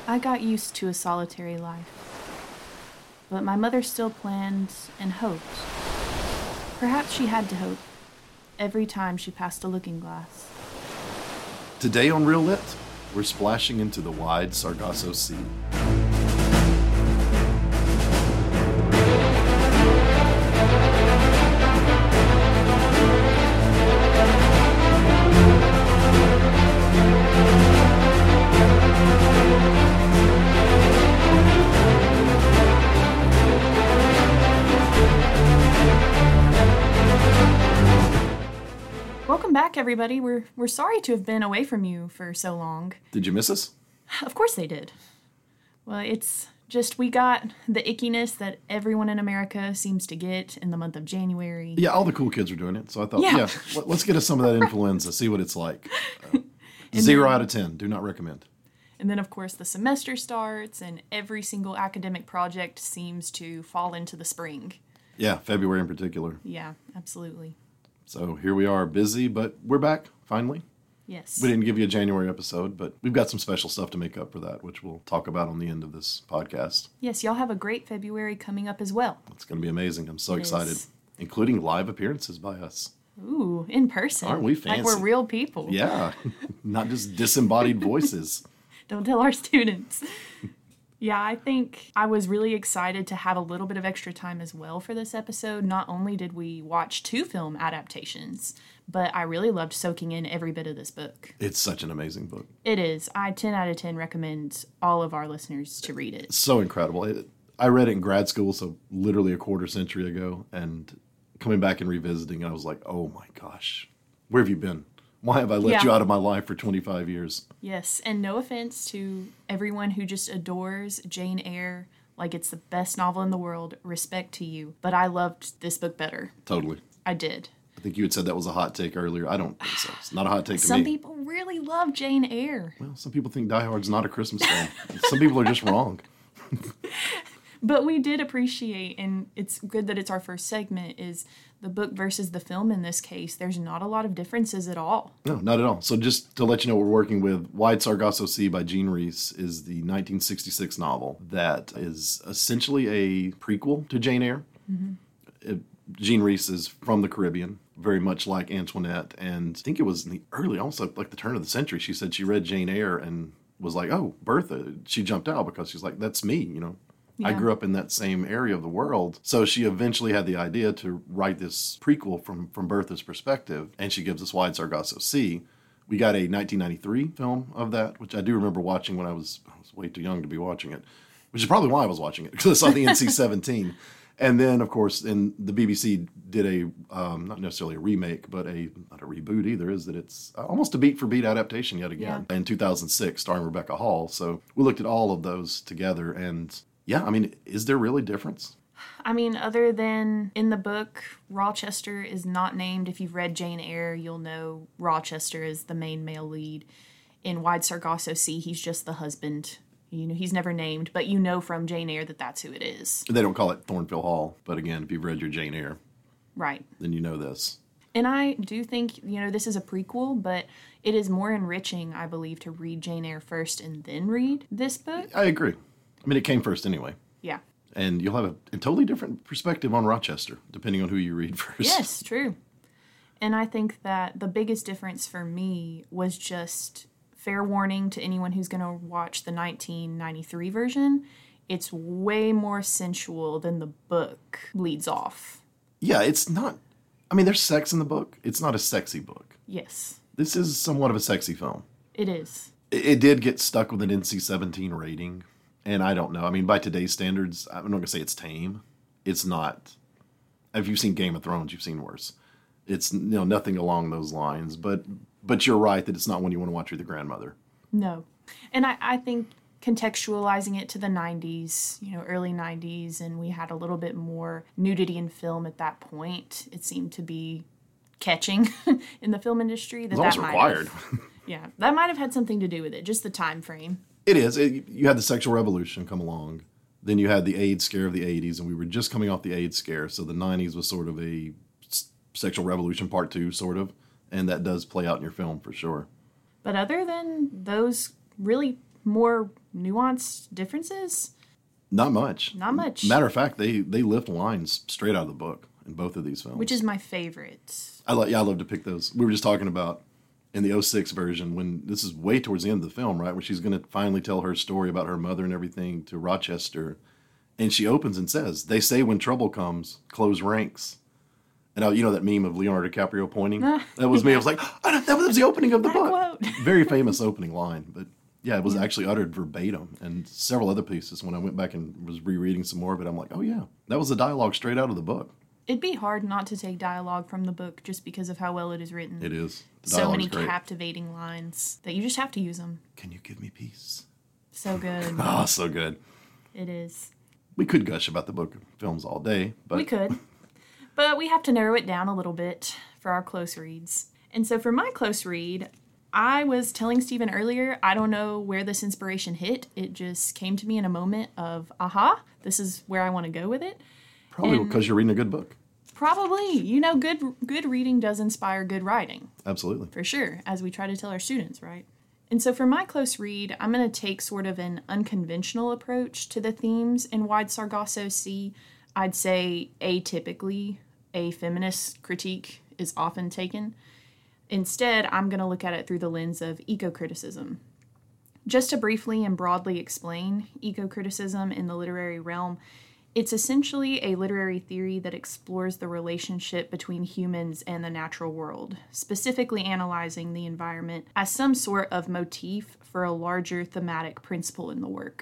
I got used to a solitary life, but my mother still planned and hoped. Perhaps she had to hope every time she passed a looking glass. Today on Real Lit, we're splashing into the wide Sargasso Sea. Welcome back, everybody. We're sorry to have been away from you for so long. Did you miss us? Of course they did. Well, it's just we got the ickiness that everyone in America seems to get in the month of January. Yeah, all the cool kids were doing it. So I thought, let's get us some of that influenza, see what it's like. 0 out of 10. Do not recommend. And then, of course, the semester starts, and every single academic project seems to fall into the spring. Yeah, February in particular. Yeah, absolutely. So here we are, busy, but we're back, finally. Yes. We didn't give you a January episode, but we've got some special stuff to make up for that, which we'll talk about on the end of this podcast. Yes, y'all have a great February coming up as well. It's going to be amazing. I'm so It excited, is. including live appearances by us. Ooh, in person. Aren't we fancy? Like we're real people. Yeah, not just disembodied voices. Don't tell our students. Yeah, I think I was really excited to have a little bit of extra time as well for this episode. Not only did we watch 2 film adaptations, but I really loved soaking in every bit of this book. It's such an amazing book. It is. I 10 out of 10 recommend all of our listeners to read it. It's so incredible. I read it in grad school, so literally a quarter century ago, and coming back and revisiting, I was like, oh my gosh, where have you been? Why have I let you out of my life for 25 years? Yes, and no offense to everyone who just adores Jane Eyre like it's the best novel in the world. Respect to you. But I loved this book better. Totally. I did. I think you had said that was a hot take earlier. I don't think so. It's not a hot take to Some me. people really love Jane Eyre. Well, some people think Die Hard's not a Christmas film. Some people are just wrong. But we did appreciate, and it's good that it's our first segment, is the book versus the film in this case. There's not a lot of differences at all. No, not at all. So just to let you know what we're working with, Wide Sargasso Sea by Jean Rhys is the 1966 novel that is essentially a prequel to Jane Eyre. Mm-hmm. Jean Rhys is from the Caribbean, very much like Antoinette, and I think it was in the early, almost like the turn of the century, she said she read Jane Eyre and was like, oh, Bertha. She jumped out because she's like, that's me, you know. I grew up in that same area of the world. So she eventually had the idea to write this prequel from Bertha's perspective, and she gives us Wide Sargasso Sea. We got a 1993 film of that, which I do remember watching when I was way too young to be watching it, which is probably why I was watching it, because I saw the NC-17. And then, of course, the BBC did not necessarily a remake, but not a reboot either, is that it's almost a beat-for-beat adaptation yet again in 2006, starring Rebecca Hall. So we looked at all of those together, and yeah, I mean, is there really difference? I mean, other than in the book, Rochester is not named. If you've read Jane Eyre, you'll know Rochester is the main male lead. In Wide Sargasso Sea, he's just the husband. You know, he's never named, but you know from Jane Eyre that that's who it is. They don't call it Thornfield Hall, but again, if you've read your Jane Eyre, right, then you know this. And I do think, you know, this is a prequel, but it is more enriching, I believe, to read Jane Eyre first and then read this book. I agree. I mean, it came first anyway. Yeah. And you'll have a totally different perspective on Rochester, depending on who you read first. Yes, true. And I think that the biggest difference for me was just, fair warning to anyone who's going to watch the 1993 version, it's way more sensual than the book leads off. Yeah, it's not, I mean, there's sex in the book. It's not a sexy book. Yes. This is somewhat of a sexy film. It is. It did get stuck with an NC-17 rating. And I don't know. I mean, by today's standards, I'm not going to say it's tame. It's not. If you've seen Game of Thrones, you've seen worse. It's, you know, nothing along those lines. But you're right that it's not one you want to watch with your grandmother. No. And I think contextualizing it to the 90s, you know, early 90s, and we had a little bit more nudity in film at that point. It seemed to be catching in the film industry. It's almost required. Yeah, that might have had something to do with it, just the time frame. It is. You had the sexual revolution come along. Then you had the AIDS scare of the 80s, and we were just coming off the AIDS scare. So the 90s was sort of a sexual revolution part 2, sort of. And that does play out in your film for sure. But other than those really more nuanced differences? Not much. Not much. Matter of fact, they lift lines straight out of the book in both of these films. Which is my favorite. I love to pick those. We were just talking about in the '06 version, when this is way towards the end of the film, right, where she's going to finally tell her story about her mother and everything to Rochester, and she opens and says, "They say when trouble comes, close ranks." And you know that meme of Leonardo DiCaprio pointing? That was me. I was like, that was the opening of the book. Quote. Very famous opening line, but yeah, it was actually uttered verbatim. And several other pieces, when I went back and was rereading some more of it, I'm like, oh yeah, that was the dialogue straight out of the book. It'd be hard not to take dialogue from the book just because of how well it is written. It is. So many captivating lines that you just have to use them. Can you give me peace? So good. Oh, so good. It is. We could gush about the book films all day, but we could. But we have to narrow it down a little bit for our close reads. And so for my close read, I was telling Stephen earlier, I don't know where this inspiration hit. It just came to me in a moment of, aha, this is where I want to go with it. Probably because you're reading a good book. Probably. Good reading does inspire good writing. Absolutely. For sure, as we try to tell our students, right? And so for my close read, I'm going to take sort of an unconventional approach to the themes in Wide Sargasso Sea. I'd say atypically, a feminist critique is often taken. Instead, I'm going to look at it through the lens of eco-criticism. Just to briefly and broadly explain eco-criticism in the literary realm, it's essentially a literary theory that explores the relationship between humans and the natural world, specifically analyzing the environment as some sort of motif for a larger thematic principle in the work.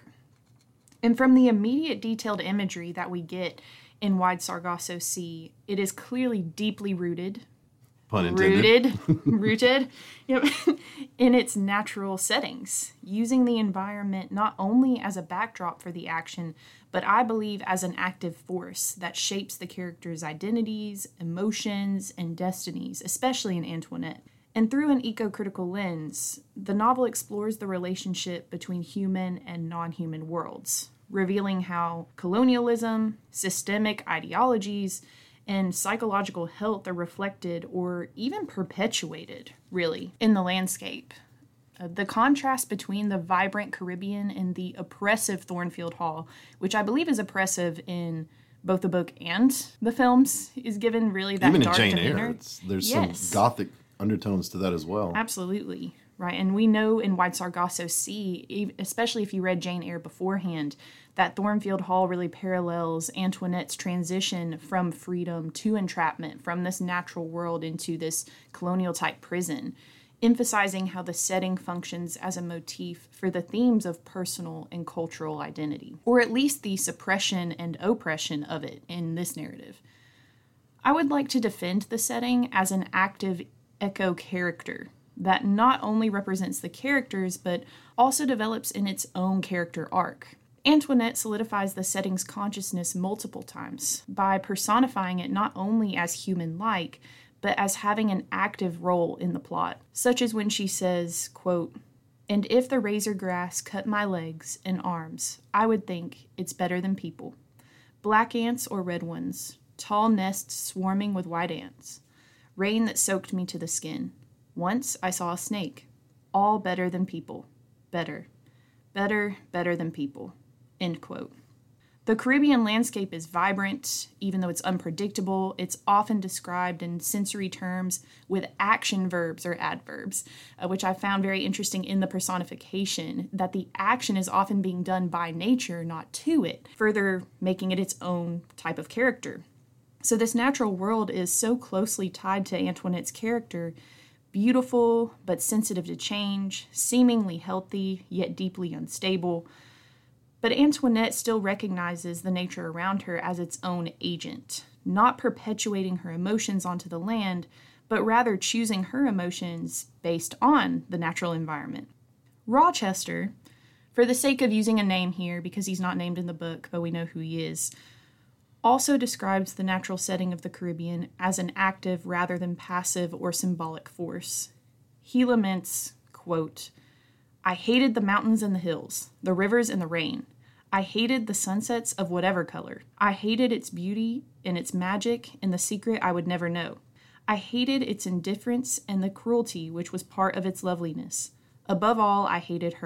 And from the immediate detailed imagery that we get in Wide Sargasso Sea, it is clearly deeply rooted. Pun intended. Rooted, yep, in its natural settings, using the environment not only as a backdrop for the action, but I believe as an active force that shapes the characters' identities, emotions, and destinies, especially in Antoinette. And through an eco-critical lens, the novel explores the relationship between human and non-human worlds, revealing how colonialism, systemic ideologies, and psychological health are reflected or even perpetuated, really, in the landscape. The contrast between the vibrant Caribbean and the oppressive Thornfield Hall, which I believe is oppressive in both the book and the films, is given really that even dark in Jane demeanor. Eyre, there's some gothic undertones to that as well. Absolutely. Right, and we know in Wide Sargasso Sea, especially if you read Jane Eyre beforehand, that Thornfield Hall really parallels Antoinette's transition from freedom to entrapment, from this natural world into this colonial-type prison, emphasizing how the setting functions as a motif for the themes of personal and cultural identity, or at least the suppression and oppression of it in this narrative. I would like to defend the setting as an active echo character that not only represents the characters, but also develops in its own character arc. Antoinette solidifies the setting's consciousness multiple times by personifying it not only as human-like, but as having an active role in the plot, such as when she says, quote, "And if the razor grass cut my legs and arms, I would think it's better than people. Black ants or red ones, tall nests swarming with white ants, rain that soaked me to the skin. Once I saw a snake. All better than people. Better. Better than people." End quote. The Caribbean landscape is vibrant, even though it's unpredictable. It's often described in sensory terms with action verbs or adverbs, which I found very interesting in the personification, that the action is often being done by nature, not to it, further making it its own type of character. So this natural world is so closely tied to Antoinette's character, beautiful but sensitive to change, seemingly healthy yet deeply unstable. But Antoinette still recognizes the nature around her as its own agent, not perpetuating her emotions onto the land, but rather choosing her emotions based on the natural environment. Rochester, for the sake of using a name here because he's not named in the book, but we know who he is, also describes the natural setting of the Caribbean as an active rather than passive or symbolic force. He laments, quote, "I hated the mountains and the hills, the rivers and the rain. I hated the sunsets of whatever color. I hated its beauty and its magic and the secret I would never know. I hated its indifference and the cruelty which was part of its loveliness. Above all, I hated her,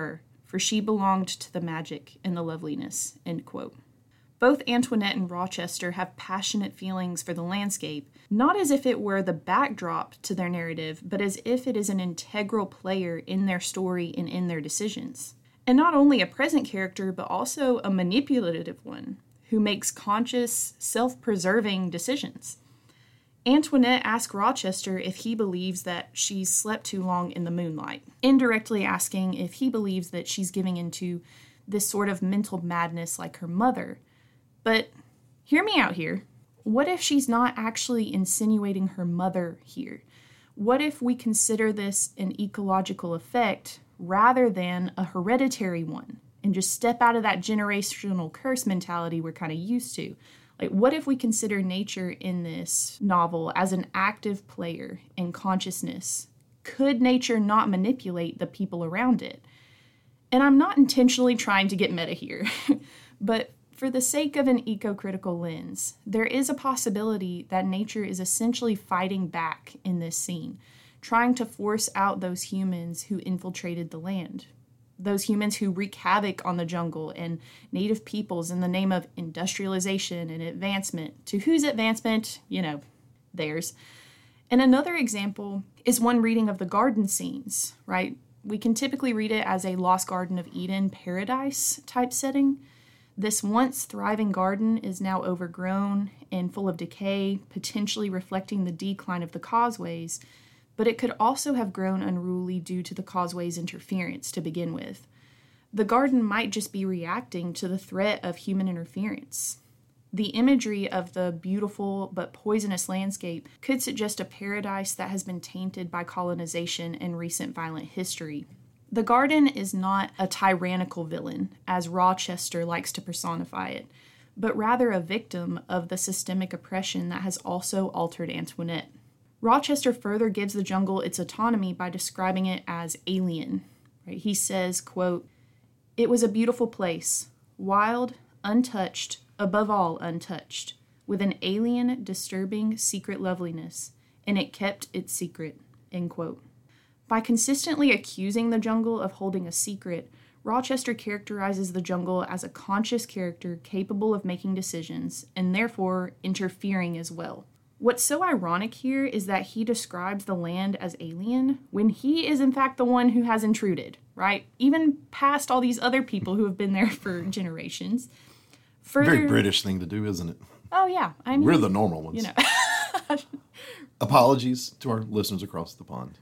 for she belonged to the magic and the loveliness, end quote. Both Antoinette and Rochester have passionate feelings for the landscape, not as if it were the backdrop to their narrative, but as if it is an integral player in their story and in their decisions. And not only a present character, but also a manipulative one, who makes conscious, self-preserving decisions. Antoinette asks Rochester if he believes that she's slept too long in the moonlight, indirectly asking if he believes that she's giving into this sort of mental madness like her mother. But hear me out here. What if she's not actually insinuating her mother here? What if we consider this an ecological effect rather than a hereditary one and just step out of that generational curse mentality we're kind of used to? Like, what if we consider nature in this novel as an active player in consciousness? Could nature not manipulate the people around it? And I'm not intentionally trying to get meta here, but for the sake of an eco-critical lens, there is a possibility that nature is essentially fighting back in this scene, trying to force out those humans who infiltrated the land. Those humans who wreak havoc on the jungle and native peoples in the name of industrialization and advancement. To whose advancement? Theirs. And another example is one reading of the garden scenes, right? We can typically read it as a Lost Garden of Eden paradise type setting. This once thriving garden is now overgrown and full of decay, potentially reflecting the decline of the causeways, but it could also have grown unruly due to the causeway's interference to begin with. The garden might just be reacting to the threat of human interference. The imagery of the beautiful but poisonous landscape could suggest a paradise that has been tainted by colonization and recent violent history. The garden is not a tyrannical villain, as Rochester likes to personify it, but rather a victim of the systemic oppression that has also altered Antoinette. Rochester further gives the jungle its autonomy by describing it as alien. Right? He says, quote, "It was a beautiful place, wild, untouched, above all untouched, with an alien, disturbing, secret loveliness, and it kept its secret," end quote. By consistently accusing the jungle of holding a secret, Rochester characterizes the jungle as a conscious character capable of making decisions, and therefore interfering as well. What's so ironic here is that he describes the land as alien when he is in fact the one who has intruded, right? Even past all these other people who have been there for generations. Very British thing to do, isn't it? Oh, yeah. I mean, we're the normal ones. Apologies to our listeners across the pond.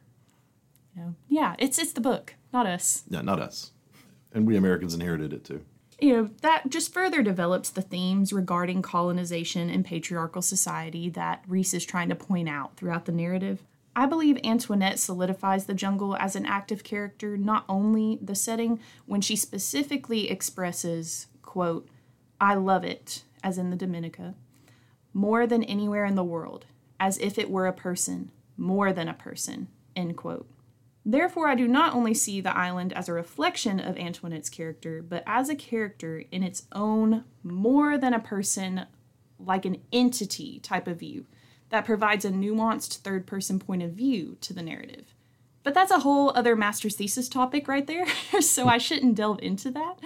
Yeah, it's the book, not us. Yeah, not us. And we Americans inherited it too. That just further develops the themes regarding colonization and patriarchal society that Reese is trying to point out throughout the narrative. I believe Antoinette solidifies the jungle as an active character, not only the setting, when she specifically expresses, quote, "I love it," as in the Dominica, "more than anywhere in the world, as if it were a person, more than a person," end quote. Therefore, I do not only see the island as a reflection of Antoinette's character, but as a character in its own more than a person, like an entity type of view that provides a nuanced third-person point of view to the narrative. But that's a whole other master's thesis topic right there, so I shouldn't delve into that.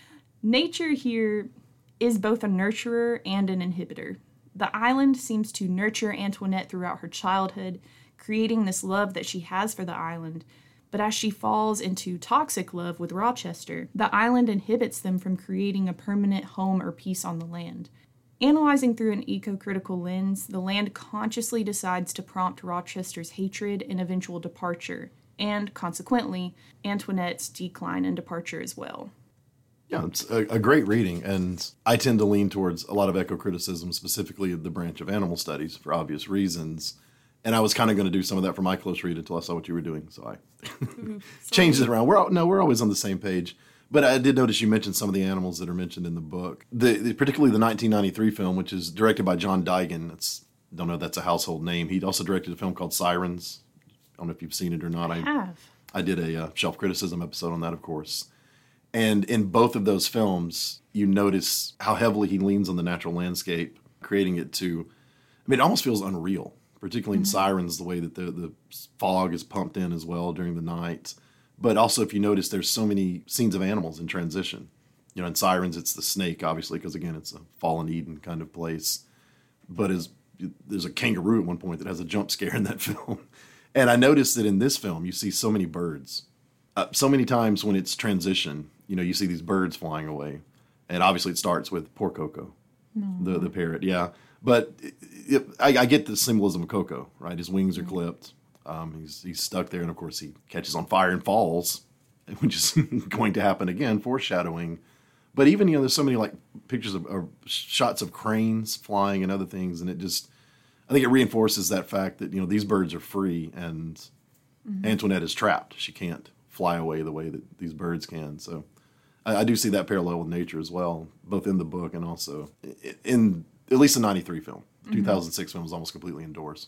Nature here is both a nurturer and an inhibitor. The island seems to nurture Antoinette throughout her childhood, creating this love that she has for the island, but as she falls into toxic love with Rochester, the island inhibits them from creating a permanent home or peace on the land. Analyzing through an eco-critical lens, the land consciously decides to prompt Rochester's hatred and eventual departure, and consequently, Antoinette's decline and departure as well. Yeah, it's a great reading, and I tend to lean towards a lot of eco-criticism, specifically the branch of animal studies, for obvious reasons. And I was kind of going to do some of that for my close read until I saw what you were doing, so I changed it around. We're always on the same page. But I did notice you mentioned some of the animals that are mentioned in the book. Particularly the 1993 film, which is directed by John Digan. Don't know if that's a household name. He also directed a film called Sirens. I don't know if you've seen it or not. I have. I did a shelf criticism episode on that, of course. And in both of those films, you notice how heavily he leans on the natural landscape, creating it to, it almost feels unreal, particularly in Sirens, the way that the fog is pumped in as well during the night. But also, if you notice, there's so many scenes of animals in transition. You know, in Sirens, it's the snake, obviously, because again, it's a fallen Eden kind of place. But there's a kangaroo at one point that has a jump scare in that film. And I noticed that in this film, you see so many birds. So many times when it's transition, you know, you see these birds flying away. And obviously it starts with poor Coco, the parrot, yeah. But I get the symbolism of Coco, right? His wings are clipped. He's stuck there, and of course he catches on fire and falls, which is going to happen again, foreshadowing. But even, you know, there's so many like pictures of shots of cranes flying and other things, and I think it reinforces that fact that, you know, these birds are free and Antoinette is trapped. She can't fly away the way that these birds can. So I do see that parallel with nature as well, both in the book and also in at least the 93 film. 2006 film was almost completely indoors.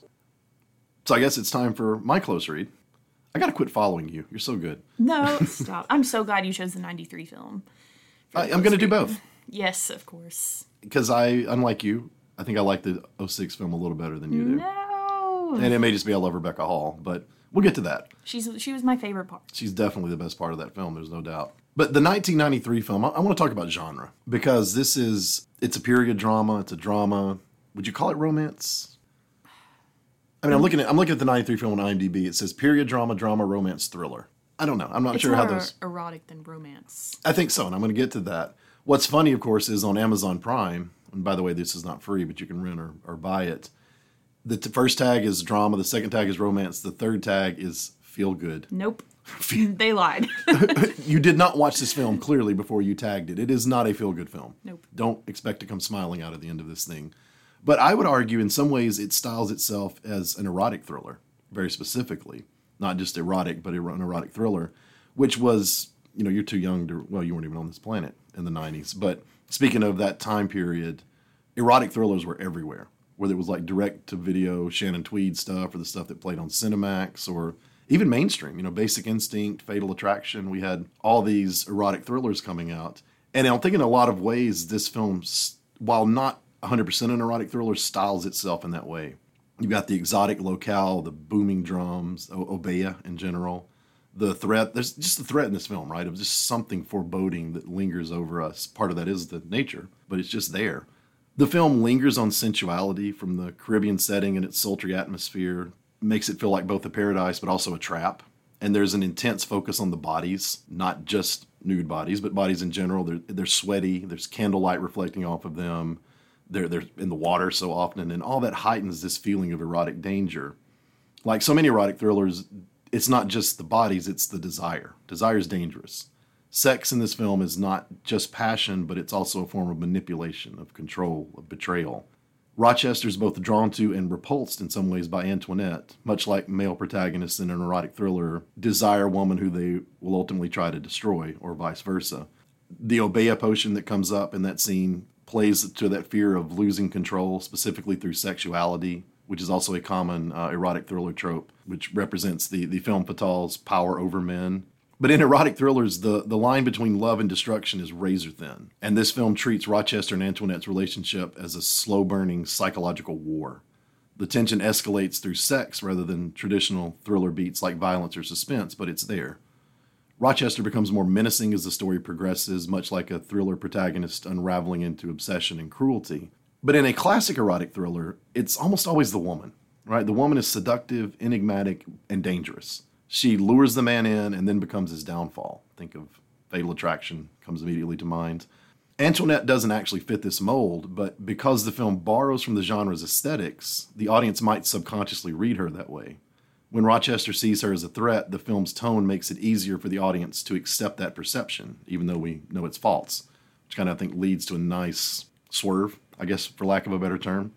So I guess it's time for my close read. I got to quit following you. You're so good. No, stop. I'm so glad you chose the 93 film. I'm going to do both. Yes, of course. Because unlike you, I think I like the 06 film a little better than you do. No. And it may just be I love Rebecca Hall, but we'll get to that. She was my favorite part. She's definitely the best part of that film, there's no doubt. But the 1993 film, I want to talk about genre, because it's a period drama, it's a drama. Would you call it romance? I mean, I'm looking at the 93 film on IMDb. It says period drama, romance, thriller. I don't know. I'm not sure how those... It's more erotic than romance. I think so, and I'm going to get to that. What's funny, of course, is on Amazon Prime, and by the way, this is not free, but you can rent or buy it. The first tag is drama, the second tag is romance, the third tag is feel good. Nope. They lied. You did not watch this film clearly before you tagged it. It is not a feel good film. Nope. Don't expect to come smiling out at the end of this thing. But I would argue in some ways it styles itself as an erotic thriller, very specifically. Not just erotic, but an erotic thriller, which was, you know, you're too young to, well, you weren't even on this planet in the 90s. But speaking of that time period, erotic thrillers were everywhere, whether it was like direct-to-video Shannon Tweed stuff or the stuff that played on Cinemax or even mainstream, you know, Basic Instinct, Fatal Attraction. We had all these erotic thrillers coming out. And I think in a lot of ways, this film, while not 100% an erotic thriller, styles itself in that way. You've got the exotic locale, the booming drums, Obeah in general. The threat, there's just the threat in this film, right? Of just something foreboding that lingers over us. Part of that is the nature, but it's just there. The film lingers on sensuality from the Caribbean setting and its sultry atmosphere, makes it feel like both a paradise but also a trap. And there's an intense focus on the bodies, not just nude bodies, but bodies in general. They're sweaty, there's candlelight reflecting off of them. They're in the water so often, and all that heightens this feeling of erotic danger. Like so many erotic thrillers, it's not just the bodies, it's the desire. Desire is dangerous. Sex in this film is not just passion, but it's also a form of manipulation, of control, of betrayal. Rochester's both drawn to and repulsed in some ways by Antoinette, much like male protagonists in an erotic thriller desire a woman who they will ultimately try to destroy, or vice versa. The Obeah potion that comes up in that scene plays to that fear of losing control, specifically through sexuality, which is also a common erotic thriller trope, which represents the femme fatale's power over men. But in erotic thrillers, the line between love and destruction is razor thin. And this film treats Rochester and Antoinette's relationship as a slow-burning psychological war. The tension escalates through sex rather than traditional thriller beats like violence or suspense, but it's there. Rochester becomes more menacing as the story progresses, much like a thriller protagonist unraveling into obsession and cruelty. But in a classic erotic thriller, it's almost always the woman, right? The woman is seductive, enigmatic, and dangerous. She lures the man in and then becomes his downfall. Think of Fatal Attraction, comes immediately to mind. Antoinette doesn't actually fit this mold, but because the film borrows from the genre's aesthetics, the audience might subconsciously read her that way. When Rochester sees her as a threat, the film's tone makes it easier for the audience to accept that perception, even though we know it's false, which kind of, I think, leads to a nice swerve, I guess, for lack of a better term.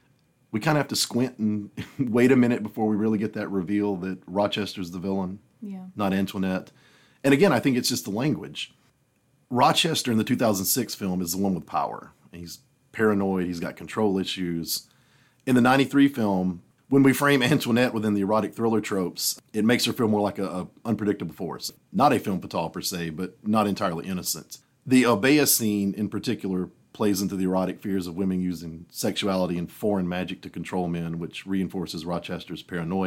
We kind of have to squint and wait a minute before we really get that reveal that Rochester's the villain, not Antoinette. And again, I think it's just the language. Rochester in the 2006 film is the one with power. He's paranoid, he's got control issues. In the 93 film, when we frame Antoinette within the erotic thriller tropes, it makes her feel more like a unpredictable force. Not a femme fatale per se, but not entirely innocent. The Obeah scene in particular plays into the erotic fears of women using sexuality and foreign magic to control men, which reinforces Rochester's paranoia.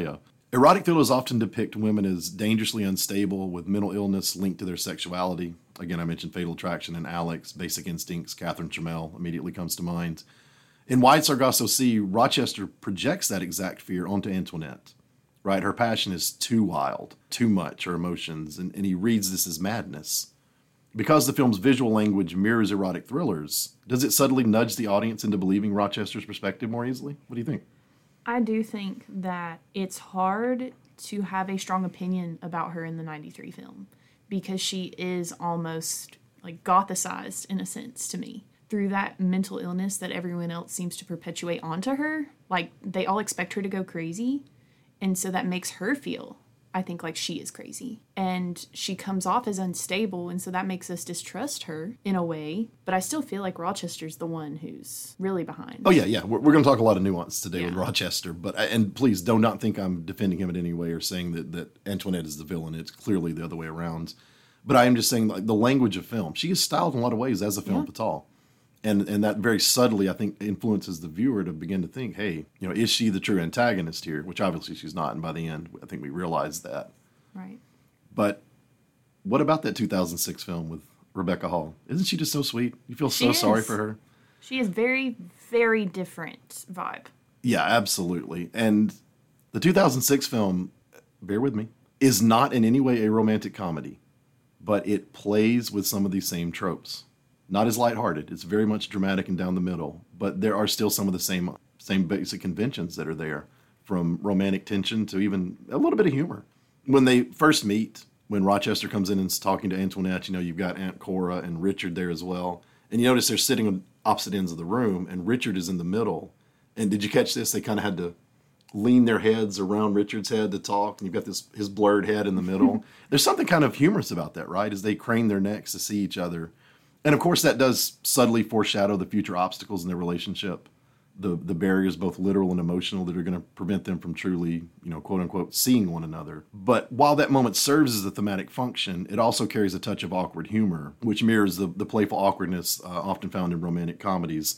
Erotic thrillers often depict women as dangerously unstable with mental illness linked to their sexuality. Again, I mentioned Fatal Attraction and Alex, Basic Instincts, Catherine Trammell immediately comes to mind. In Wide Sargasso Sea, Rochester projects that exact fear onto Antoinette. Right? Her passion is too wild, too much, her emotions, and he reads this as madness. Because the film's visual language mirrors erotic thrillers, does it subtly nudge the audience into believing Rochester's perspective more easily? What do you think? I do think that it's hard to have a strong opinion about her in the 93 film because she is almost like gothicized in a sense to me. Through that mental illness that everyone else seems to perpetuate onto her, like they all expect her to go crazy. And so that makes her feel, I think, like she is crazy. And she comes off as unstable, and so that makes us distrust her in a way. But I still feel like Rochester's the one who's really behind. Oh, yeah. We're going to talk a lot of nuance today with Rochester. And please do not think I'm defending him in any way or saying that Antoinette is the villain. It's clearly the other way around. But I am just saying, like, the language of film. She is styled in a lot of ways as a femme fatale. And that very subtly, I think, influences the viewer to begin to think, hey, is she the true antagonist here? Which obviously she's not. And by the end, I think we realize that. Right. But what about that 2006 film with Rebecca Hall? Isn't she just so sweet? You feel so sorry for her. She is very, very different vibe. Yeah, absolutely. And the 2006 film, bear with me, is not in any way a romantic comedy, but it plays with some of these same tropes. Not as lighthearted. It's very much dramatic and down the middle, but there are still some of the same basic conventions that are there, from romantic tension to even a little bit of humor. When they first meet, when Rochester comes in and is talking to Antoinette, you've got Aunt Cora and Richard there as well. And you notice they're sitting on opposite ends of the room, and Richard is in the middle. And did you catch this? They kind of had to lean their heads around Richard's head to talk, and you've got his blurred head in the middle. There's something kind of humorous about that, right? As they crane their necks to see each other. And of course, that does subtly foreshadow the future obstacles in their relationship, the barriers, both literal and emotional, that are going to prevent them from truly, quote unquote, seeing one another. But while that moment serves as a thematic function, it also carries a touch of awkward humor, which mirrors the playful awkwardness often found in romantic comedies.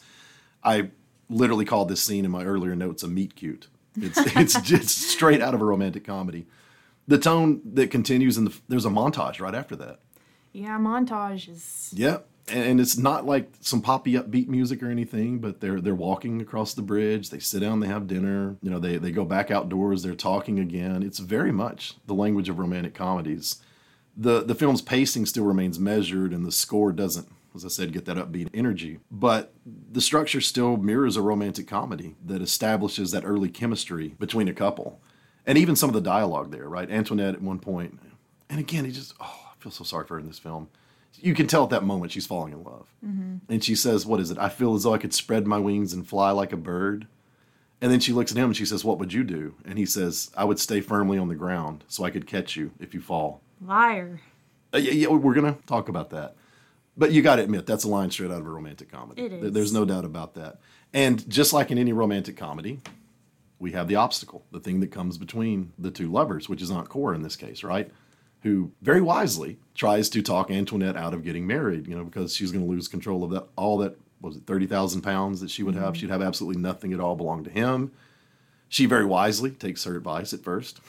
I literally called this scene in my earlier notes a meet cute. It's just straight out of a romantic comedy. The tone that continues there's a montage right after that. Yeah, montage is. Yeah. And it's not like some poppy upbeat music or anything, but they're walking across the bridge. They sit down, they have dinner. They go back outdoors. They're talking again. It's very much the language of romantic comedies. The film's pacing still remains measured, and the score doesn't, as I said, get that upbeat energy. But the structure still mirrors a romantic comedy that establishes that early chemistry between a couple. And even some of the dialogue there, right? Antoinette at one point, and again, I feel so sorry for her in this film. You can tell at that moment she's falling in love. Mm-hmm. And she says, what is it? I feel as though I could spread my wings and fly like a bird. And then she looks at him and she says, what would you do? And he says, I would stay firmly on the ground so I could catch you if you fall. Liar. Yeah, we're going to talk about that. But you got to admit, that's a line straight out of a romantic comedy. It is. There's no doubt about that. And just like in any romantic comedy, we have the obstacle, the thing that comes between the two lovers, which is Aunt Cora in this case, right? Who very wisely tries to talk Antoinette out of getting married, because she's going to lose control of all that, was it 30,000 pounds that she would have? She'd have absolutely nothing at all belong to him. She very wisely takes her advice at first.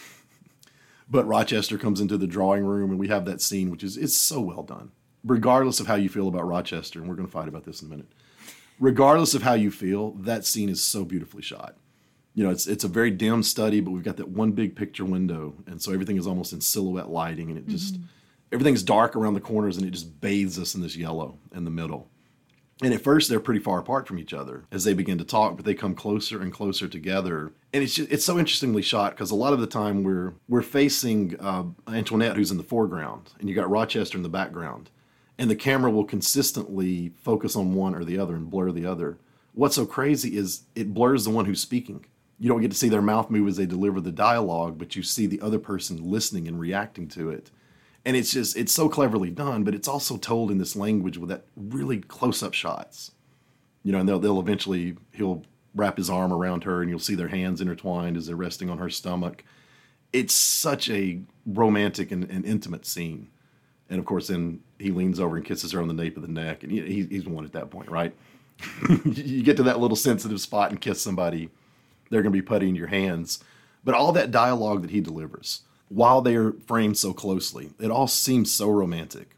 But Rochester comes into the drawing room, and we have that scene, which it's so well done. Regardless of how you feel about Rochester, and we're going to fight about this in a minute. Regardless of how you feel, that scene is so beautifully shot. It's a very dim study, but we've got that one big picture window, and so everything is almost in silhouette lighting, and it just everything's dark around the corners, and it just bathes us in this yellow in the middle. And at first, they're pretty far apart from each other as they begin to talk, but they come closer and closer together. And it's so interestingly shot because a lot of the time we're facing Antoinette, who's in the foreground, and you got Rochester in the background, and the camera will consistently focus on one or the other and blur the other. What's so crazy is it blurs the one who's speaking. You don't get to see their mouth move as they deliver the dialogue, but you see the other person listening and reacting to it. And it's so cleverly done, but it's also told in this language with that really close-up shots. And they'll eventually, he'll wrap his arm around her and you'll see their hands intertwined as they're resting on her stomach. It's such a romantic and intimate scene. And of course, then he leans over and kisses her on the nape of the neck, and he's one at that point, right? You get to that little sensitive spot and kiss somebody, they're going to be putty in your hands. But all that dialogue that he delivers, while they are framed so closely, it all seems so romantic,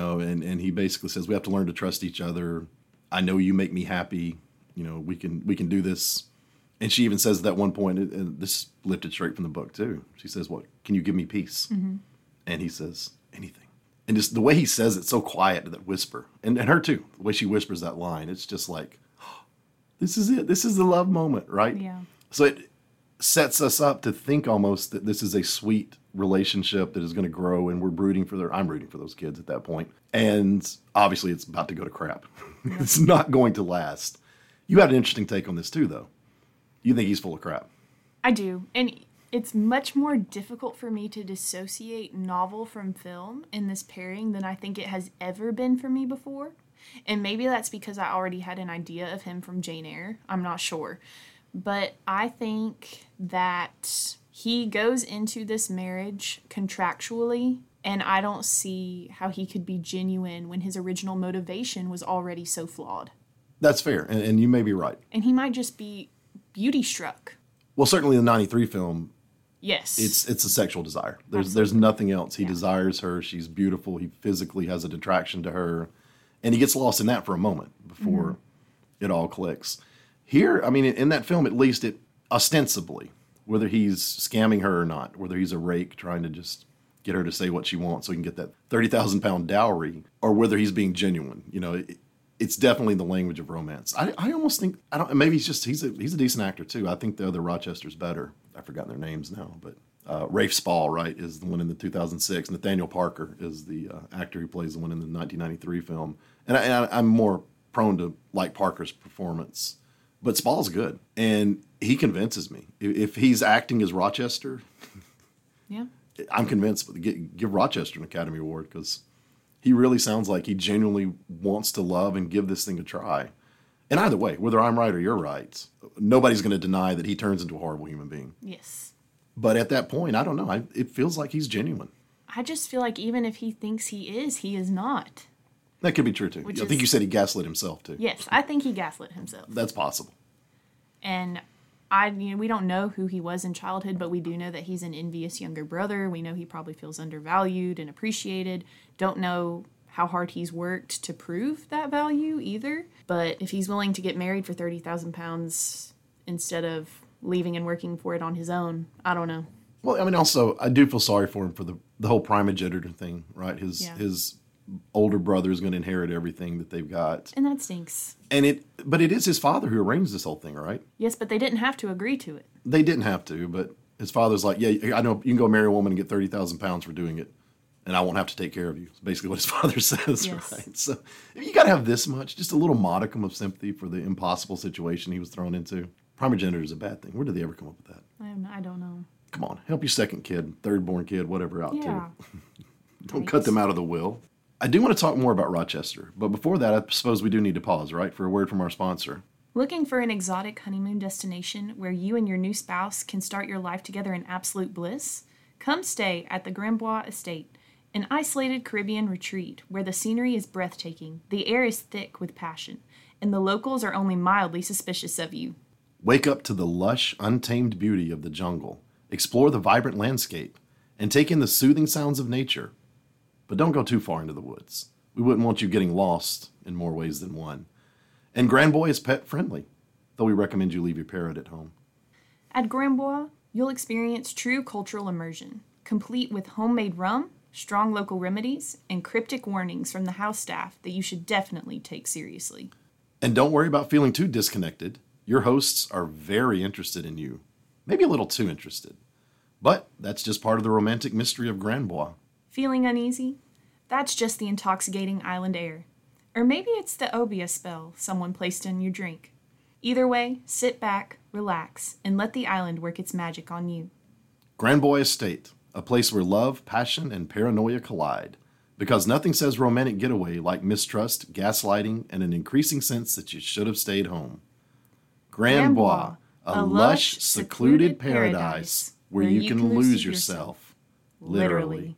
and he basically says, we have to learn to trust each other. I know you make me happy. We can do this. And she even says at that one point, and this is lifted straight from the book too. She says, what, can you give me peace? Mm-hmm. And he says, anything. And just the way he says it, so quiet, that whisper. And her too, the way she whispers that line, it's just like, oh, this is it. This is the love moment, right? Yeah. So it sets us up to think almost that this is a sweet relationship that is going to grow, and I'm rooting for those kids at that point. And obviously it's about to go to crap. Yeah. It's not going to last. You had an interesting take on this too, though. You think he's full of crap. I do. And it's much more difficult for me to dissociate novel from film in this pairing than I think it has ever been for me before. And maybe that's because I already had an idea of him from Jane Eyre. I'm not sure. But I think that he goes into this marriage contractually, and I don't see how he could be genuine when his original motivation was already so flawed. That's fair, and you may be right. And he might just be beauty struck. Well, certainly in the 93 film, yes, it's a sexual desire. There's nothing else. He desires her. She's beautiful. He physically has an attraction to her, and he gets lost in that for a moment before it all clicks. Here, I mean, in that film, at least, it ostensibly, whether he's scamming her or not, whether he's a rake trying to just get her to say what she wants so he can get that 30,000-pound dowry, or whether he's being genuine, it's definitely the language of romance. I almost think, maybe he's a decent actor too. I think the other Rochester's better. I've forgotten their names now, but Rafe Spall, right, is the one in the 2006. Nathaniel Parker is the actor who plays the one in the 1993 film. And I'm more prone to like Parker's performance. But Spall's good, and he convinces me. If he's acting as Rochester, yeah, I'm convinced. Give Rochester an Academy Award, because he really sounds like he genuinely wants to love and give this thing a try. And either way, whether I'm right or you're right, nobody's going to deny that he turns into a horrible human being. Yes. But at that point, I don't know. It feels like he's genuine. I just feel like even if he thinks he is not. That could be true, too. I think you said he gaslit himself, too. Yes, I think he gaslit himself. That's possible. And we don't know who he was in childhood, but we do know that he's an envious younger brother. We know he probably feels undervalued and appreciated. Don't know how hard he's worked to prove that value either. But if he's willing to get married for 30,000 pounds instead of leaving and working for it on his own, I don't know. Well, I mean, also, I do feel sorry for him for the whole primogenitor thing, right? His older brother is going to inherit everything that they've got. And that stinks. But it is his father who arranged this whole thing, right? Yes, but they didn't have to agree to it. They didn't have to, but his father's like, yeah, I know you can go marry a woman and get 30,000 pounds for doing it, and I won't have to take care of you. It's basically what his father says, yes. Right? So you got to have this much, just a little modicum of sympathy for the impossible situation he was thrown into. Primogeniture is a bad thing. Where did they ever come up with that? I don't know. Come on, help your second kid, third-born kid, whatever out, too. Don't Thanks. cut them out of the will. I do want to talk more about Rochester, but before that, I suppose we do need to pause, right, for a word from our sponsor. Looking for an exotic honeymoon destination where you and your new spouse can start your life together in absolute bliss? Come stay at the Grambois Estate, an isolated Caribbean retreat where the scenery is breathtaking, the air is thick with passion, and the locals are only mildly suspicious of you. Wake up to the lush, untamed beauty of the jungle, explore the vibrant landscape, and take in the soothing sounds of nature. But don't go too far into the woods. We wouldn't want you getting lost in more ways than one. And Granbois is pet friendly, though we recommend you leave your parrot at home. At Grambois, you'll experience true cultural immersion, complete with homemade rum, strong local remedies, and cryptic warnings from the house staff that you should definitely take seriously. And don't worry about feeling too disconnected. Your hosts are very interested in you, maybe a little too interested. But that's just part of the romantic mystery of Granbois. Feeling uneasy? That's just the intoxicating island air. Or maybe it's the Obia spell someone placed in your drink. Either way, sit back, relax, and let the island work its magic on you. Granbois Estate, a place where love, passion, and paranoia collide. Because nothing says romantic getaway like mistrust, gaslighting, and an increasing sense that you should have stayed home. Granbois, a lush, secluded paradise where you can lose yourself. Literally.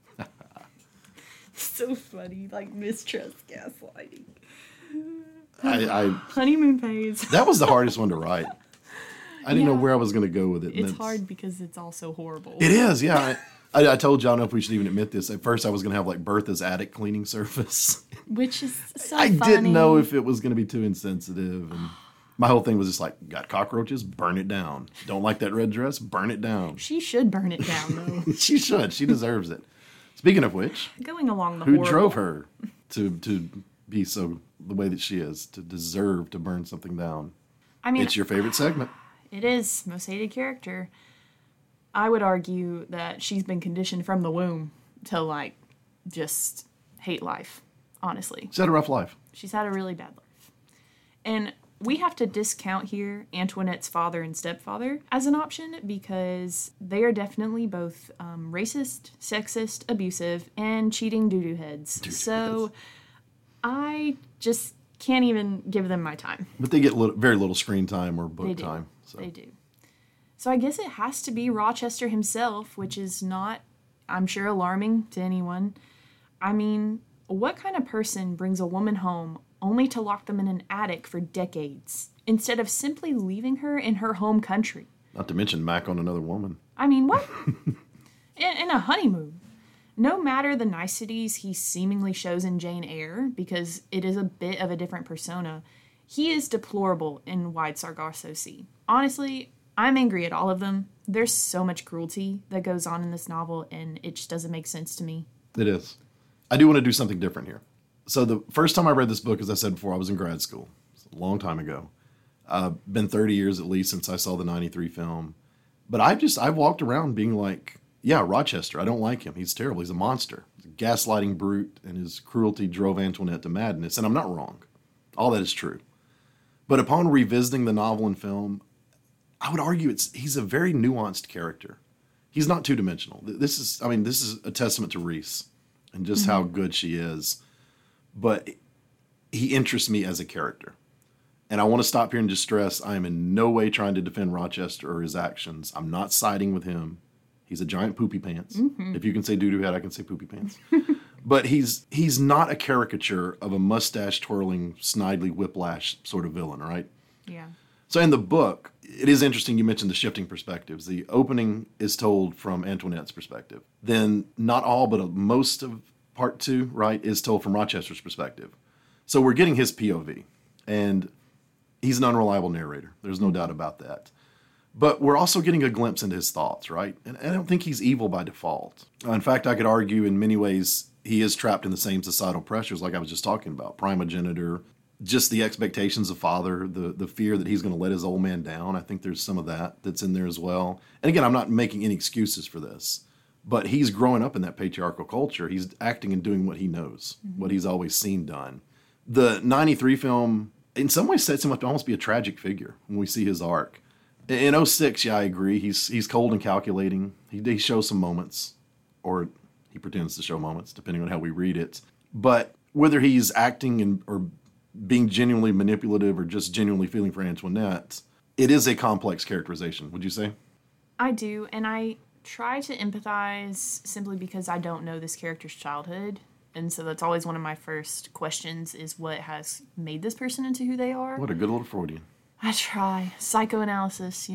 So funny, like mistrust, gaslighting. I Honeymoon phase. That was the hardest one to write. I didn't know Yeah. where I was going to go with it. and It's that's- hard because it's also horrible. It is, yeah. I told you, I don't know if we should even admit this. At first, I was going to have like Bertha's attic cleaning service. Which is so I funny. didn't know if it was going to be too insensitive. And my whole thing was just like, got cockroaches? Burn it down. Don't like that red dress? Burn it down. She should burn it down, though. She should. She deserves it. Speaking of which, Going along the who horrible. drove her to be so the way that she is, to deserve to burn something down? I mean, It's your favorite segment. it is most hated character. I would argue that she's been conditioned from the womb to, like, just hate life, honestly. She's had a rough life. She's had a really bad life. And we have to discount here Antoinette's father and stepfather as an option because they are definitely both racist, sexist, abusive, and cheating doo-doo heads. So I just can't even give them my time. But they get very little screen time or book They do. time. So. They do. So I guess it has to be Rochester himself, which is not, I'm sure, alarming to anyone. I mean, what kind of person brings a woman home only to lock them in an attic for decades instead of simply leaving her in her home country? Not to mention Mac on another woman. I mean, what? in a honeymoon. No matter the niceties he seemingly shows in Jane Eyre, because it is a bit of a different persona, he is deplorable in Wide Sargasso Sea. Honestly, I'm angry at all of them. There's so much cruelty that goes on in this novel, and it just doesn't make sense to me. It is. I do want to do something different here. So the first time I read this book, as I said before, I was in grad school. It's a long time ago. Been 30 years at least since I saw the 93 film. But I've walked around being like, yeah, Rochester, I don't like him. He's terrible. He's a monster. He's a gaslighting brute, and his cruelty drove Antoinette to madness. And I'm not wrong. All that is true. But upon revisiting the novel and film, I would argue he's a very nuanced character. He's not two-dimensional. This is a testament to Reese and just how good she is. But he interests me as a character. And I want to stop here and just stress, I am in no way trying to defend Rochester or his actions. I'm not siding with him. He's a giant poopy pants. If you can say doo-doo head, I can say poopy pants. But he's not a caricature of a mustache-twirling, snidely whiplash sort of villain, right? Yeah. So in the book, it is interesting you mentioned the shifting perspectives. The opening is told from Antoinette's perspective. Then not all, but most of part 2, right, is told from Rochester's perspective. So we're getting his POV. And he's an unreliable narrator. There's no doubt about that. But we're also getting a glimpse into his thoughts, right? And I don't think he's evil by default. In fact, I could argue in many ways he is trapped in the same societal pressures like I was just talking about. Primogenitor, just the expectations of father, the fear that he's going to let his old man down. I think there's some of that's in there as well. And again, I'm not making any excuses for this. But he's growing up in that patriarchal culture. He's acting and doing what he knows, what he's always seen done. The 93 film, in some ways, sets him up to almost be a tragic figure when we see his arc. In 06, yeah, I agree. He's cold and calculating. He shows some moments, or he pretends to show moments, depending on how we read it. But whether he's acting or being genuinely manipulative or just genuinely feeling for Antoinette, it is a complex characterization, would you say? I do, and I try to empathize simply because I don't know this character's childhood. And so that's always one of my first questions is what has made this person into who they are. What a good little Freudian. I try. Psychoanalysis,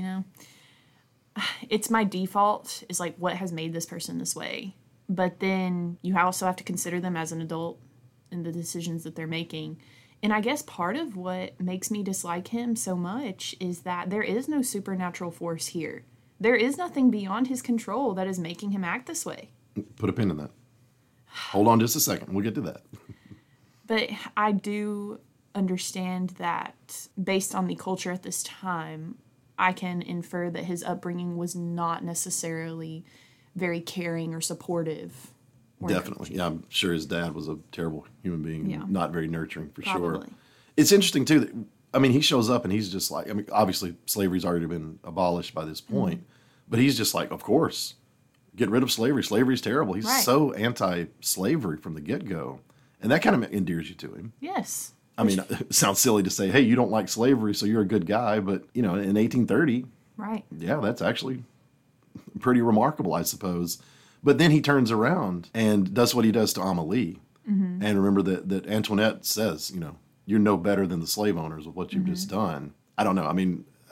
It's my default is like what has made this person this way. But then you also have to consider them as an adult and the decisions that they're making. And I guess part of what makes me dislike him so much is that there is no supernatural force here. There is nothing beyond his control that is making him act this way. Put a pin in that. Hold on just a second. We'll get to that. But I do understand that based on the culture at this time, I can infer that his upbringing was not necessarily very caring or supportive. Or Definitely. Yeah, I'm sure his dad was a terrible human being, Yeah. not very nurturing for sure. Probably. It's interesting, too, that, he shows up and he's just like, obviously slavery's already been abolished by this point, but he's just like, of course, get rid of slavery. Slavery's terrible. He's Right. so anti-slavery from the get-go. And that kind of endears you to him. Yes. It sounds silly to say, hey, you don't like slavery, so you're a good guy. But, in 1830, Right. yeah, that's actually pretty remarkable, I suppose. But then he turns around and does what he does to Amelie. And remember that Antoinette says, you're no better than the slave owners with what you've just done. I don't know.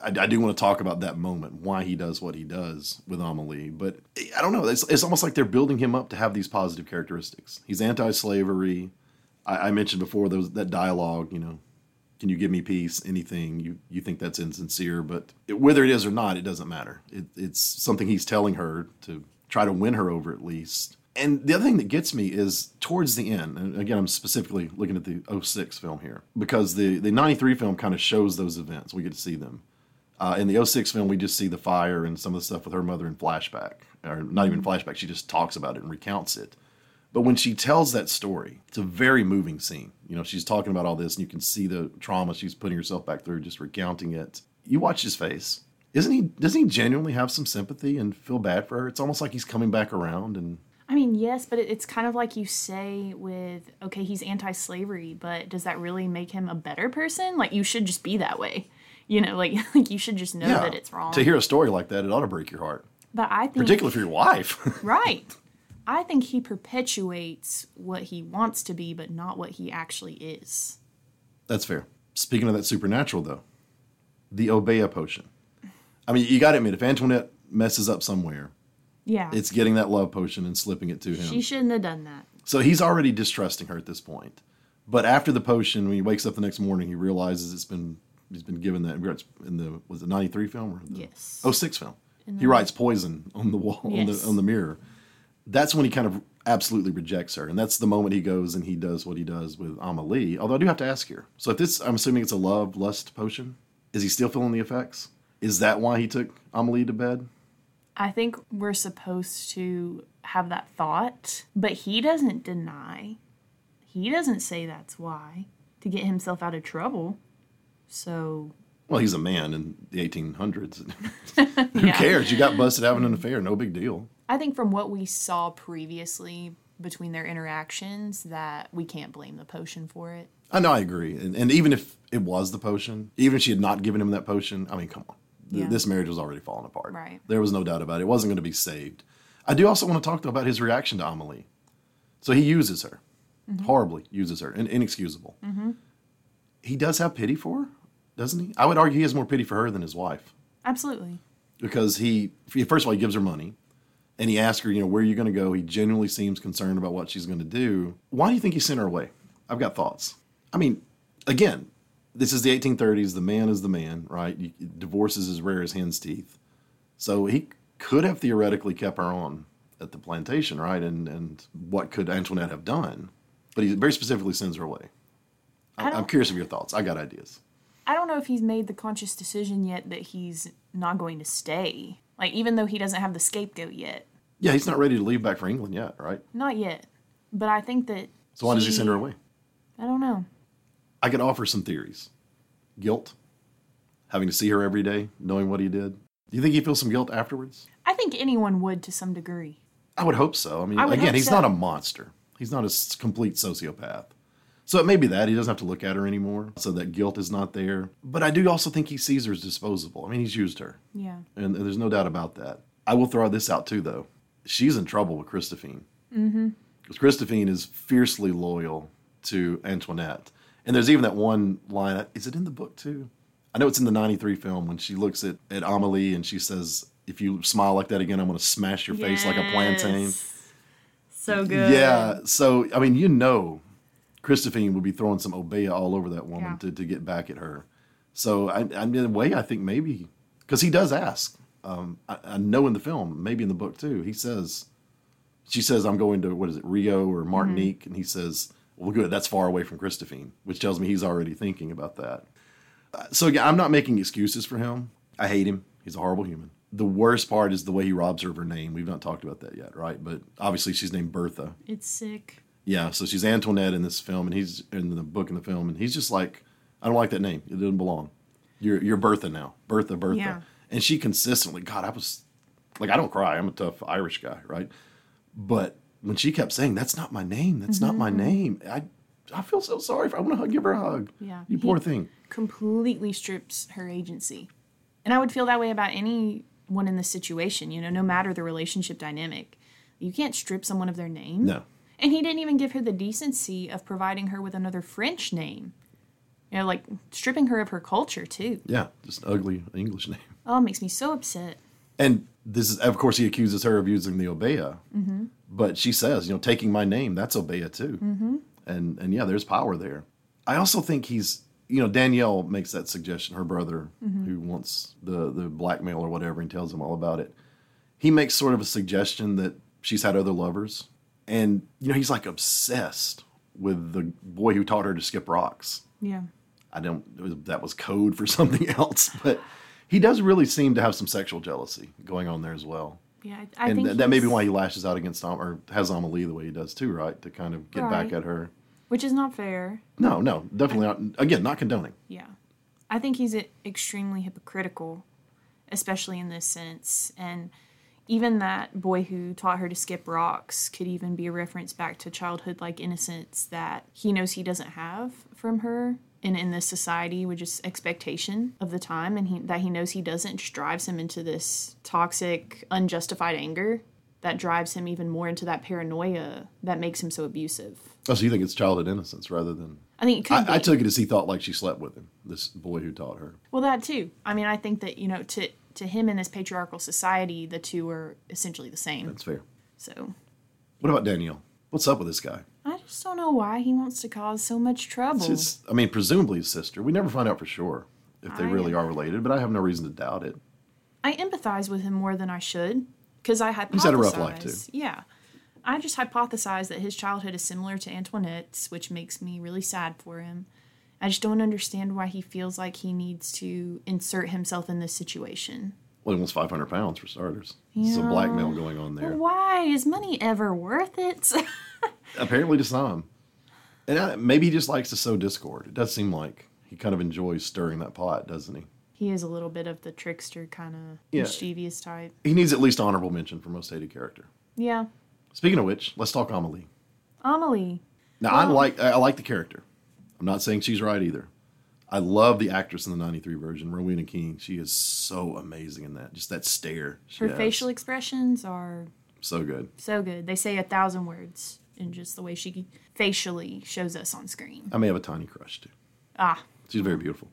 I do want to talk about that moment, why he does what he does with Amelie. But I don't know. It's almost like they're building him up to have these positive characteristics. He's anti-slavery. I mentioned before that dialogue, can you give me peace? Anything. You think that's insincere, but whether it is or not, it doesn't matter. It's something he's telling her to try to win her over at least. And the other thing that gets me is towards the end, and again, I'm specifically looking at the '06 film here, because the '93 film kind of shows those events. We get to see them. In the '06 film, we just see the fire and some of the stuff with her mother in flashback. Or not even flashback, she just talks about it and recounts it. But when she tells that story, it's a very moving scene. She's talking about all this, and you can see the trauma she's putting herself back through, just recounting it. You watch his face. Doesn't he genuinely have some sympathy and feel bad for her? It's almost like he's coming back around and... I mean, yes, but it's kind of like you say with, okay, he's anti-slavery, but does that really make him a better person? Like, you should just be that way. Like you should just know that it's wrong. To hear a story like that, it ought to break your heart. But I think... Particularly for your wife. Right. I think he perpetuates what he wants to be, but not what he actually is. That's fair. Speaking of that supernatural, though, the Obeah potion. I mean, you got to admit, if Antoinette messes up somewhere... Yeah. It's getting that love potion and slipping it to him. She shouldn't have done that. So he's already distrusting her at this point. But after the potion, when he wakes up the next morning, he realizes he's been given that in the 93 film or the yes. 06 film. He writes poison on the wall, yes. on the mirror. That's when he kind of absolutely rejects her. And that's the moment he goes and he does what he does with Amelie. Although I do have to ask here. So if this, I'm assuming it's a lust potion, is he still feeling the effects? Is that why he took Amelie to bed? I think we're supposed to have that thought, but he doesn't deny. He doesn't say that's why, to get himself out of trouble. So... Well, he's a man in the 1800s. Who cares? You got busted having an affair. No big deal. I think from what we saw previously between their interactions that we can't blame the potion for it. I know, I agree. And even if it was the potion, even if she had not given him that potion, I mean, come on. Yeah. This marriage was already falling apart. Right. There was no doubt about it. It wasn't going to be saved. I do also want to talk, though, about his reaction to Amelie. So he uses her. Mm-hmm. Horribly uses her. Inexcusable. Mm-hmm. He does have pity for her, doesn't he? I would argue he has more pity for her than his wife. Absolutely. Because first of all, he gives her money. And he asks her, where are you going to go? He genuinely seems concerned about what she's going to do. Why do you think he sent her away? I've got thoughts. I mean, again... This is the 1830s. The man is the man, right? Divorce is as rare as hen's teeth. So he could have theoretically kept her on at the plantation, right? And what could Antoinette have done? But he very specifically sends her away. I'm curious of your thoughts. I got ideas. I don't know if he's made the conscious decision yet that he's not going to stay. Like, even though he doesn't have the scapegoat yet. Yeah, he's not ready to leave back for England yet, right? Not yet. But I think that... So why does he send her away? I don't know. I could offer some theories. Guilt. Having to see her every day, knowing what he did. Do you think he feels some guilt afterwards? I think anyone would to some degree. I would hope so. I mean, again, he's not a monster. He's not a complete sociopath. So it may be that. He doesn't have to look at her anymore, so that guilt is not there. But I do also think he sees her as disposable. I mean, he's used her. Yeah. And there's no doubt about that. I will throw this out, too, though. She's in trouble with Christophine. Mm-hmm. Because Christophine is fiercely loyal to Antoinette. And there's even that one line, is it in the book too? I know it's in the 93 film when she looks at Amelie and she says, if you smile like that again, I'm going to smash your face like a plantain. So good. Yeah. So, I mean, Christophine would be throwing some Obeah all over that woman to get back at her. So, in a way, I think maybe, because he does ask. I know in the film, maybe in the book too, she says, I'm going to, Rio or Martinique? Mm-hmm. And he says... Well, good, that's far away from Christophine, which tells me he's already thinking about that. So again, I'm not making excuses for him. I hate him. He's a horrible human. The worst part is the way he robs her of her name. We've not talked about that yet, right? But obviously she's named Bertha. It's sick. Yeah, so she's Antoinette in this film, and he's in the book and the film, and he's just like, I don't like that name. It doesn't belong. You're Bertha now. Bertha. Yeah. And she consistently, God, I was, like, I don't cry. I'm a tough Irish guy, right? But when she kept saying, that's not my name, that's not my name, I feel so sorry for her. I want to give her a hug. Yeah. You poor thing. Completely strips her agency. And I would feel that way about anyone in this situation, no matter the relationship dynamic. You can't strip someone of their name. No. And he didn't even give her the decency of providing her with another French name. You know, like stripping her of her culture too. Yeah, just an ugly English name. Oh, it makes me so upset. And this is, of course, he accuses her of using the Obeah. Mm-hmm. But she says, taking my name, that's Obeah too. Mm-hmm. And yeah, there's power there. I also think he's, Danielle makes that suggestion, her brother, who wants the blackmail or whatever, and tells him all about it. He makes sort of a suggestion that she's had other lovers. And, he's like obsessed with the boy who taught her to skip rocks. Yeah. That was code for something else, but he does really seem to have some sexual jealousy going on there as well. Yeah, I think that may be why he lashes out against or has Amelie the way he does too, right? To kind of get back at her. Which is not fair. No, definitely not. Again, not condoning. Yeah. I think he's extremely hypocritical, especially in this sense. And even that boy who taught her to skip rocks could even be a reference back to childhood-like innocence that he knows he doesn't have from her. And in this society, with just expectation of the time, and that he knows he doesn't, just drives him into this toxic, unjustified anger that drives him even more into that paranoia that makes him so abusive. Oh, so you think it's childhood innocence rather than... I think it could be. I took it as he thought like she slept with him, this boy who taught her. Well, that too. I mean, I think that, to him in this patriarchal society, the two are essentially the same. That's fair. So... What about Danielle? What's up with this guy? I just don't know why he wants to cause so much trouble. Presumably his sister. We never find out for sure if they really are related, but I have no reason to doubt it. I empathize with him more than I should, because I hypothesize. He's had a rough life, too. Yeah. I just hypothesize that his childhood is similar to Antoinette's, which makes me really sad for him. I just don't understand why he feels like he needs to insert himself in this situation. Well, he wants 500 pounds for starters. There's some blackmail going on there. Why? Is money ever worth it? Apparently to some. And maybe he just likes to sow discord. It does seem like he kind of enjoys stirring that pot, doesn't he? He is a little bit of the trickster kind of mischievous type. He needs at least honorable mention for most hated character. Yeah. Speaking of which, let's talk Amelie. Amelie. Now, I like the character. I'm not saying she's right either. I love the actress in the 93 version, Rowena King. She is so amazing in that. Just that stare. Her facial expressions are... so good. So good. They say 1,000 words in just the way she facially shows us on screen. I may have a tiny crush, too. Ah. She's very beautiful.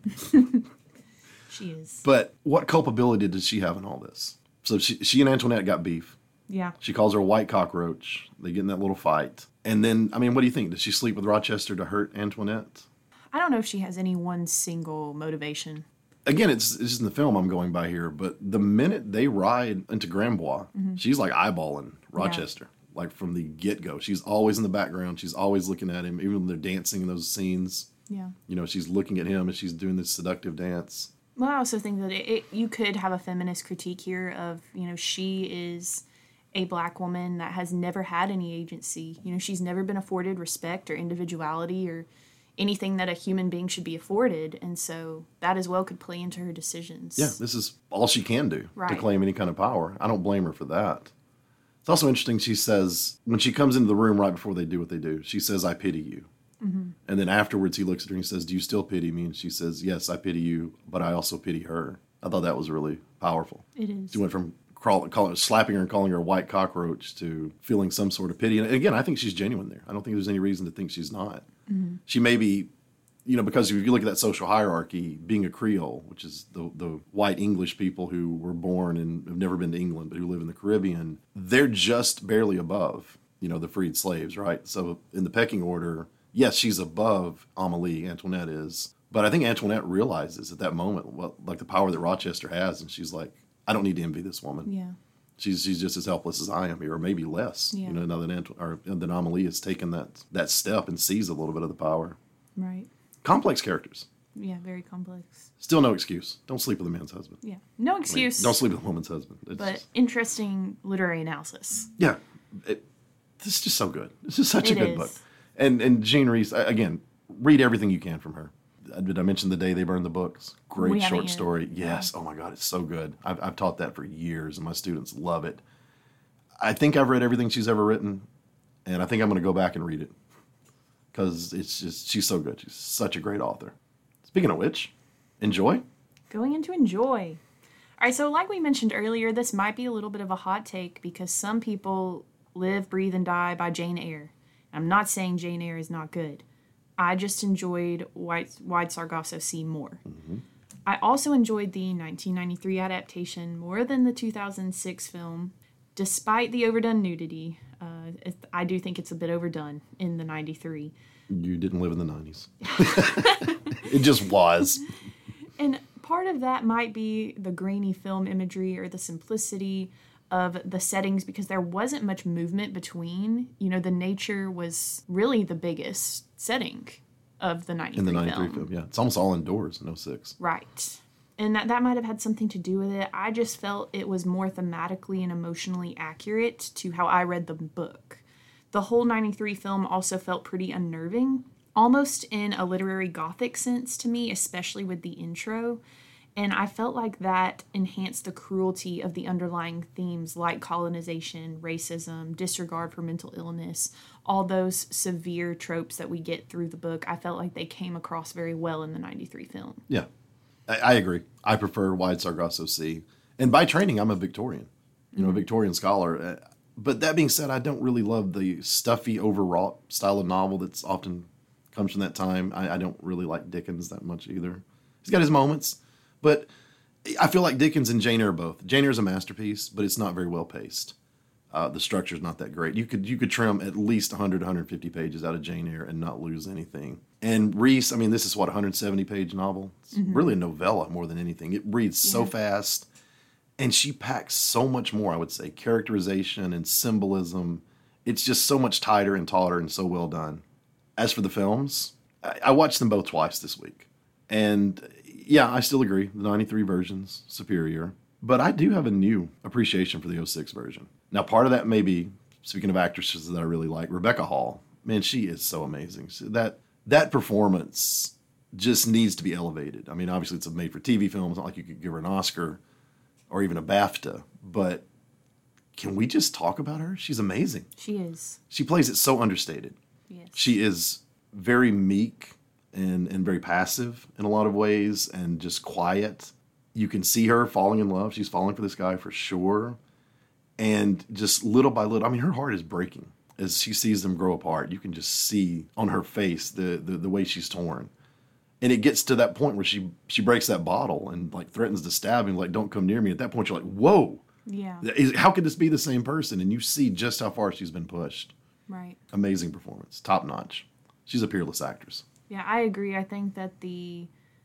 She is. But what culpability does she have in all this? So she and Antoinette got beef. Yeah. She calls her a white cockroach. They get in that little fight. And then, what do you think? Does she sleep with Rochester to hurt Antoinette? I don't know if she has any one single motivation. Again, it's just in the film I'm going by here, but the minute they ride into Grambois, she's like eyeballing Rochester. Yeah. Like from the get-go. She's always in the background. She's always looking at him, even when they're dancing in those scenes. Yeah. She's looking at him and she's doing this seductive dance. Well, I also think that you could have a feminist critique here of, she is a black woman that has never had any agency. She's never been afforded respect or individuality or anything that a human being should be afforded. And so that as well could play into her decisions. Yeah, this is all she can do to claim any kind of power. I don't blame her for that. It's also interesting, she says, when she comes into the room right before they do what they do, she says, "I pity you." Mm-hmm. And then afterwards he looks at her and he says, "Do you still pity me?" And she says, "Yes, I pity you, but I also pity her." I thought that was really powerful. It is. She went from slapping her and calling her a white cockroach to feeling some sort of pity. And again, I think she's genuine there. I don't think there's any reason to think she's not. Mm-hmm. She may be, because if you look at that social hierarchy, being a Creole, which is the white English people who were born and have never been to England, but who live in the Caribbean, they're just barely above, the freed slaves, right? So in the pecking order, yes, she's above Amelie, Antoinette is. But I think Antoinette realizes at that moment, the power that Rochester has, and she's like, I don't need to envy this woman. Yeah. She's just as helpless as I am here, or maybe less. Yeah. Now that Amelie has taken that step and sees a little bit of the power. Right. Complex characters. Yeah, very complex. Still no excuse. Don't sleep with a man's husband. Yeah. No excuse. Don't sleep with a woman's husband. But interesting literary analysis. Yeah. This is just so good. This is such a good book. And Jean Rhys, again, read everything you can from her. Did I mention The Day They Burned the Books? Great short story. Yes. Oh my God, it's so good. I've taught that for years, and my students love it. I think I've read everything she's ever written, and I think I'm going to go back and read it because she's so good. She's such a great author. Speaking of which, enjoy. Going into enjoy. All right, so like we mentioned earlier, this might be a little bit of a hot take because some people live, breathe, and die by Jane Eyre. I'm not saying Jane Eyre is not good. I just enjoyed Wide Sargasso Sea more. I also enjoyed the 1993 adaptation more than the 2006 film, despite the overdone nudity. I do think it's a bit overdone in the 93. You didn't live in the 90s. It just was. And part of that might be the grainy film imagery or the simplicity of the settings, because there wasn't much movement between. The nature was really the biggest setting of the 93 In the 93 film. film, yeah. It's almost all indoors in 06. Right. And that might have had something to do with it. I just felt it was more thematically and emotionally accurate to how I read the book. The whole 93 film also felt pretty unnerving, almost in a literary gothic sense to me, especially with the intro. And I felt like that enhanced the cruelty of the underlying themes like colonization, racism, disregard for mental illness, all those severe tropes that we get through the book. I felt like they came across very well in the 93 film. Yeah, I agree. I prefer Wide Sargasso Sea. And by training, I'm a Victorian, a Victorian scholar. But that being said, I don't really love the stuffy, overwrought style of novel that's often comes from that time. I don't really like Dickens that much either. He's got his moments, but I feel like Dickens and Jane Eyre both. Jane Eyre is a masterpiece, but it's not very well paced. The structure's not that great. You could trim at least 100, 150 pages out of Jane Eyre and not lose anything. And Reese, this is what, a 170-page novel? It's really a novella more than anything. It reads so fast, and she packs so much more, I would say. Characterization and symbolism. It's just so much tighter and tauter and so well done. As for the films, I watched them both twice this week. And yeah, I still agree. The 93 version's superior. But I do have a new appreciation for the 06 version. Now, part of that may be, speaking of actresses that I really like, Rebecca Hall. Man, she is so amazing. That performance just needs to be elevated. Obviously, it's a made-for-TV film. It's not like you could give her an Oscar or even a BAFTA. But can we just talk about her? She's amazing. She is. She plays it so understated. Yes. She is very meek and very passive in a lot of ways and just quiet. You can see her falling in love. She's falling for this guy for sure. And just little by little, her heart is breaking as she sees them grow apart. You can just see on her face the way she's torn. And it gets to that point where she breaks that bottle and threatens to stab him, don't come near me. At that point, you're like, whoa. Yeah. How could this be the same person? And you see just how far she's been pushed. Right. Amazing performance. Top notch. She's a peerless actress. Yeah, I agree. I think that the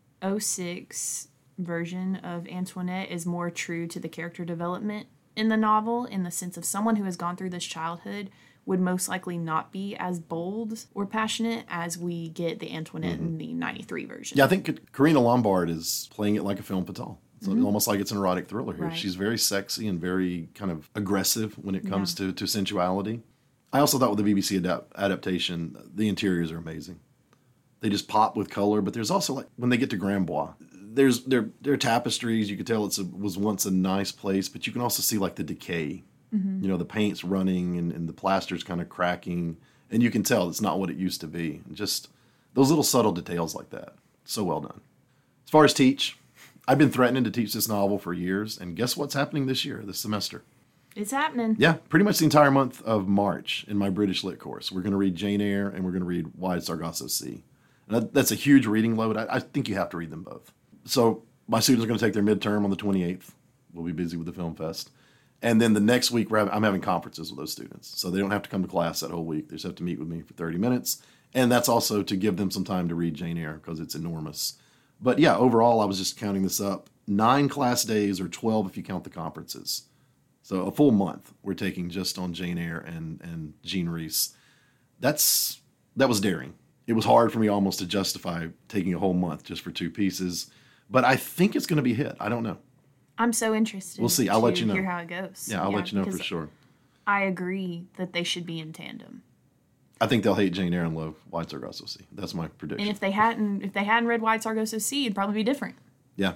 06 version of Antoinette is more true to the character development in the novel, in the sense of someone who has gone through this childhood would most likely not be as bold or passionate as we get the Antoinette in the 93 version. Yeah, I think Karina Lombard is playing it like a femme fatale. It's almost like it's an erotic thriller here. Right. She's very sexy and very kind of aggressive when it comes to sensuality. I also thought with the BBC adaptation, the interiors are amazing. They just pop with color, but there's also, when they get to Grambois, there are tapestries. You could tell it was once a nice place, but you can also see the decay. The paint's running and the plaster's kind of cracking, and you can tell it's not what it used to be. Just those little subtle details like that. So well done. As far as teach, I've been threatening to teach this novel for years, and guess what's happening this semester? It's happening. Yeah, pretty much the entire month of March in my British Lit course. We're going to read Jane Eyre and we're going to read Wide Sargasso Sea. And that's a huge reading load. I think you have to read them both. So my students are going to take their midterm on the 28th. We'll be busy with the Film Fest. And then the next week, I'm having conferences with those students. So they don't have to come to class that whole week. They just have to meet with me for 30 minutes. And that's also to give them some time to read Jane Eyre because it's enormous. But yeah, overall, I was just counting this up. 9 class days, or 12 if you count the conferences. So a full month we're taking just on Jane Eyre and Jean Rhys. That was daring. It was hard for me almost to justify taking a whole month just for 2 pieces. But I think it's going to be a hit. I don't know. I'm so interested. We'll see. I'll let you know. Hear how it goes. Yeah, I'll let you know for sure. I agree that they should be in tandem. I think they'll hate Jane Eyre and love Wide Sargasso Sea. That's my prediction. And if they hadn't read Wide Sargasso Sea, it'd probably be different. Yeah.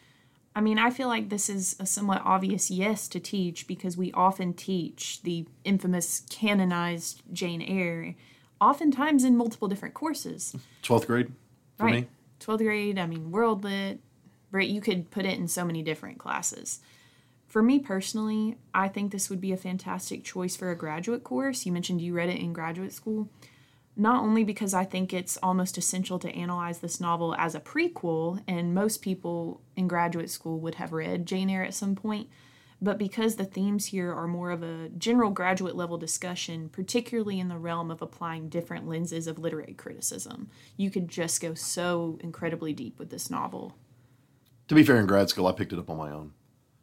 I feel like this is a somewhat obvious yes to teach because we often teach the infamous canonized Jane Eyre, oftentimes in multiple different courses. 12th grade for me. 12th grade, World Lit. You could put it in so many different classes. For me personally, I think this would be a fantastic choice for a graduate course. You mentioned you read it in graduate school. not only because I think it's almost essential to analyze this novel as a prequel, and most people in graduate school would have read Jane Eyre at some point, but because the themes here are more of a general graduate level discussion, particularly in the realm of applying different lenses of literary criticism. You could just go so incredibly deep with this novel. To be fair, in grad school, I picked it up on my own.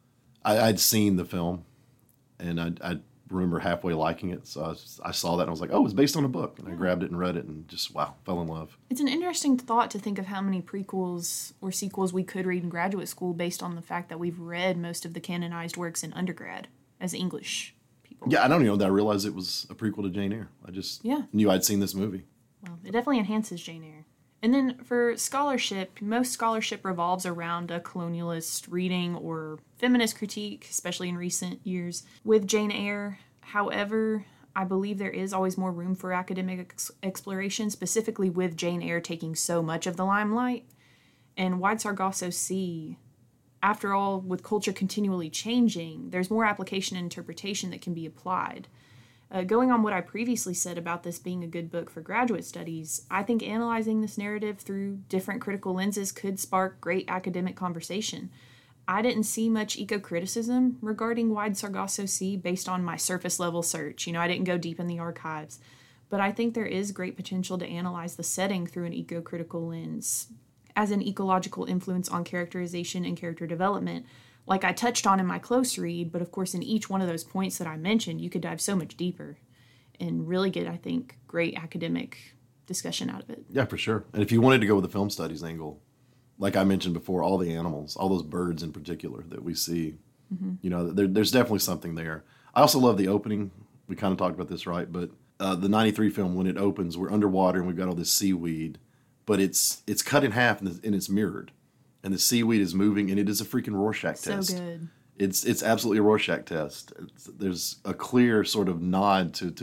I'd seen the film, and I remember halfway liking it. So I saw that, and I was like, oh, it's based on a book. And I grabbed it and read it, and just, wow, fell in love. It's an interesting thought to think of how many prequels or sequels we could read in graduate school based on the fact that we've read most of the canonized works in undergrad as English people. Yeah, I don't even know that I realized it was a prequel to Jane Eyre. I just knew I'd seen this movie. Well, it definitely enhances Jane Eyre. And then for scholarship, most scholarship revolves around a colonialist reading or feminist critique, especially in recent years, with Jane Eyre. However, I believe there is always more room for academic exploration, specifically with Jane Eyre taking so much of the limelight. And Wide Sargasso Sea, after all, with culture continually changing, there's more application and interpretation that can be applied. Going on what I previously said about this being a good book for graduate studies, I think analyzing this narrative through different critical lenses could spark great academic conversation. I didn't see much eco-criticism regarding Wide Sargasso Sea based on my surface-level search. I didn't go deep in the archives. But I think there is great potential to analyze the setting through an eco-critical lens as an ecological influence on characterization and character development, like I touched on in my close read, but of course in each one of those points that I mentioned, you could dive so much deeper and really get, I think, great academic discussion out of it. Yeah, for sure. And if you wanted to go with the film studies angle, like I mentioned before, all the animals, all those birds in particular that we see, there's definitely something there. I also love the opening. We kind of talked about this, right? But the 93 film, when it opens, we're underwater and we've got all this seaweed, but it's cut in half and it's mirrored. And the seaweed is moving, and it is a freaking Rorschach test. So good. It's absolutely a Rorschach test. There's a clear sort of nod to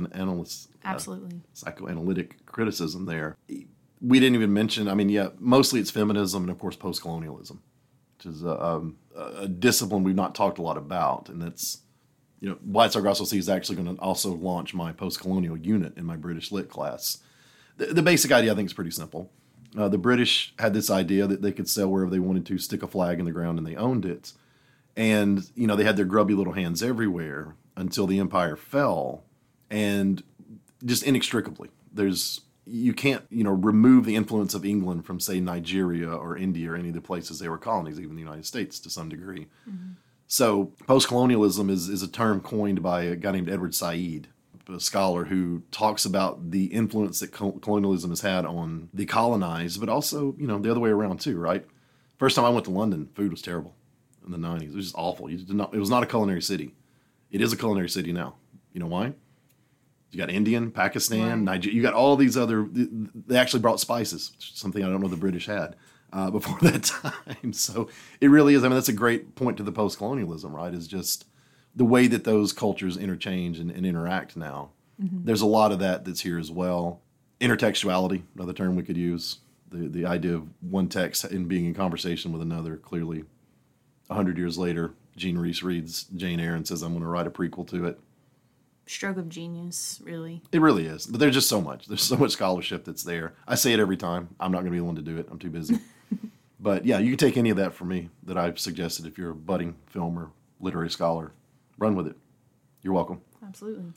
psychoanalytic criticism there. We didn't even mention, mostly it's feminism and, of course, post-colonialism, which is a discipline we've not talked a lot about. And that's, Wide Sargasso Sea is actually going to also launch my post-colonial unit in my British Lit class. The basic idea, I think, is pretty simple. The British had this idea that they could sail wherever they wanted to, stick a flag in the ground, and they owned it. And, they had their grubby little hands everywhere until the empire fell. And just inextricably, you can't, remove the influence of England from, say, Nigeria or India or any of the places they were colonies, even the United States to some degree. Mm-hmm. So post-colonialism is a term coined by a guy named Edward Said, a scholar who talks about the influence that colonialism has had on the colonized, but also, the other way around too, right? First time I went to London, food was terrible in the 90s. It was just awful. It was not a culinary city. It is a culinary city now. You know why? You got Indian, Pakistan, Nigeria. You got all these other... They actually brought spices, something I don't know the British had before that time. So it really is... that's a great point to the post-colonialism, right? Is just the way that those cultures interchange and interact now. Mm-hmm. There's a lot of that's here as well. Intertextuality, another term we could use. The idea of one text and being in conversation with another. Clearly, 100 years later, Jean Rhys reads Jane Eyre and says, I'm going to write a prequel to it. Stroke of genius, really. It really is. But there's just so much. There's so much scholarship that's there. I say it every time. I'm not going to be the one to do it. I'm too busy. But yeah, you can take any of that from me that I've suggested if you're a budding film or literary scholar. Run with it. You're welcome. Absolutely.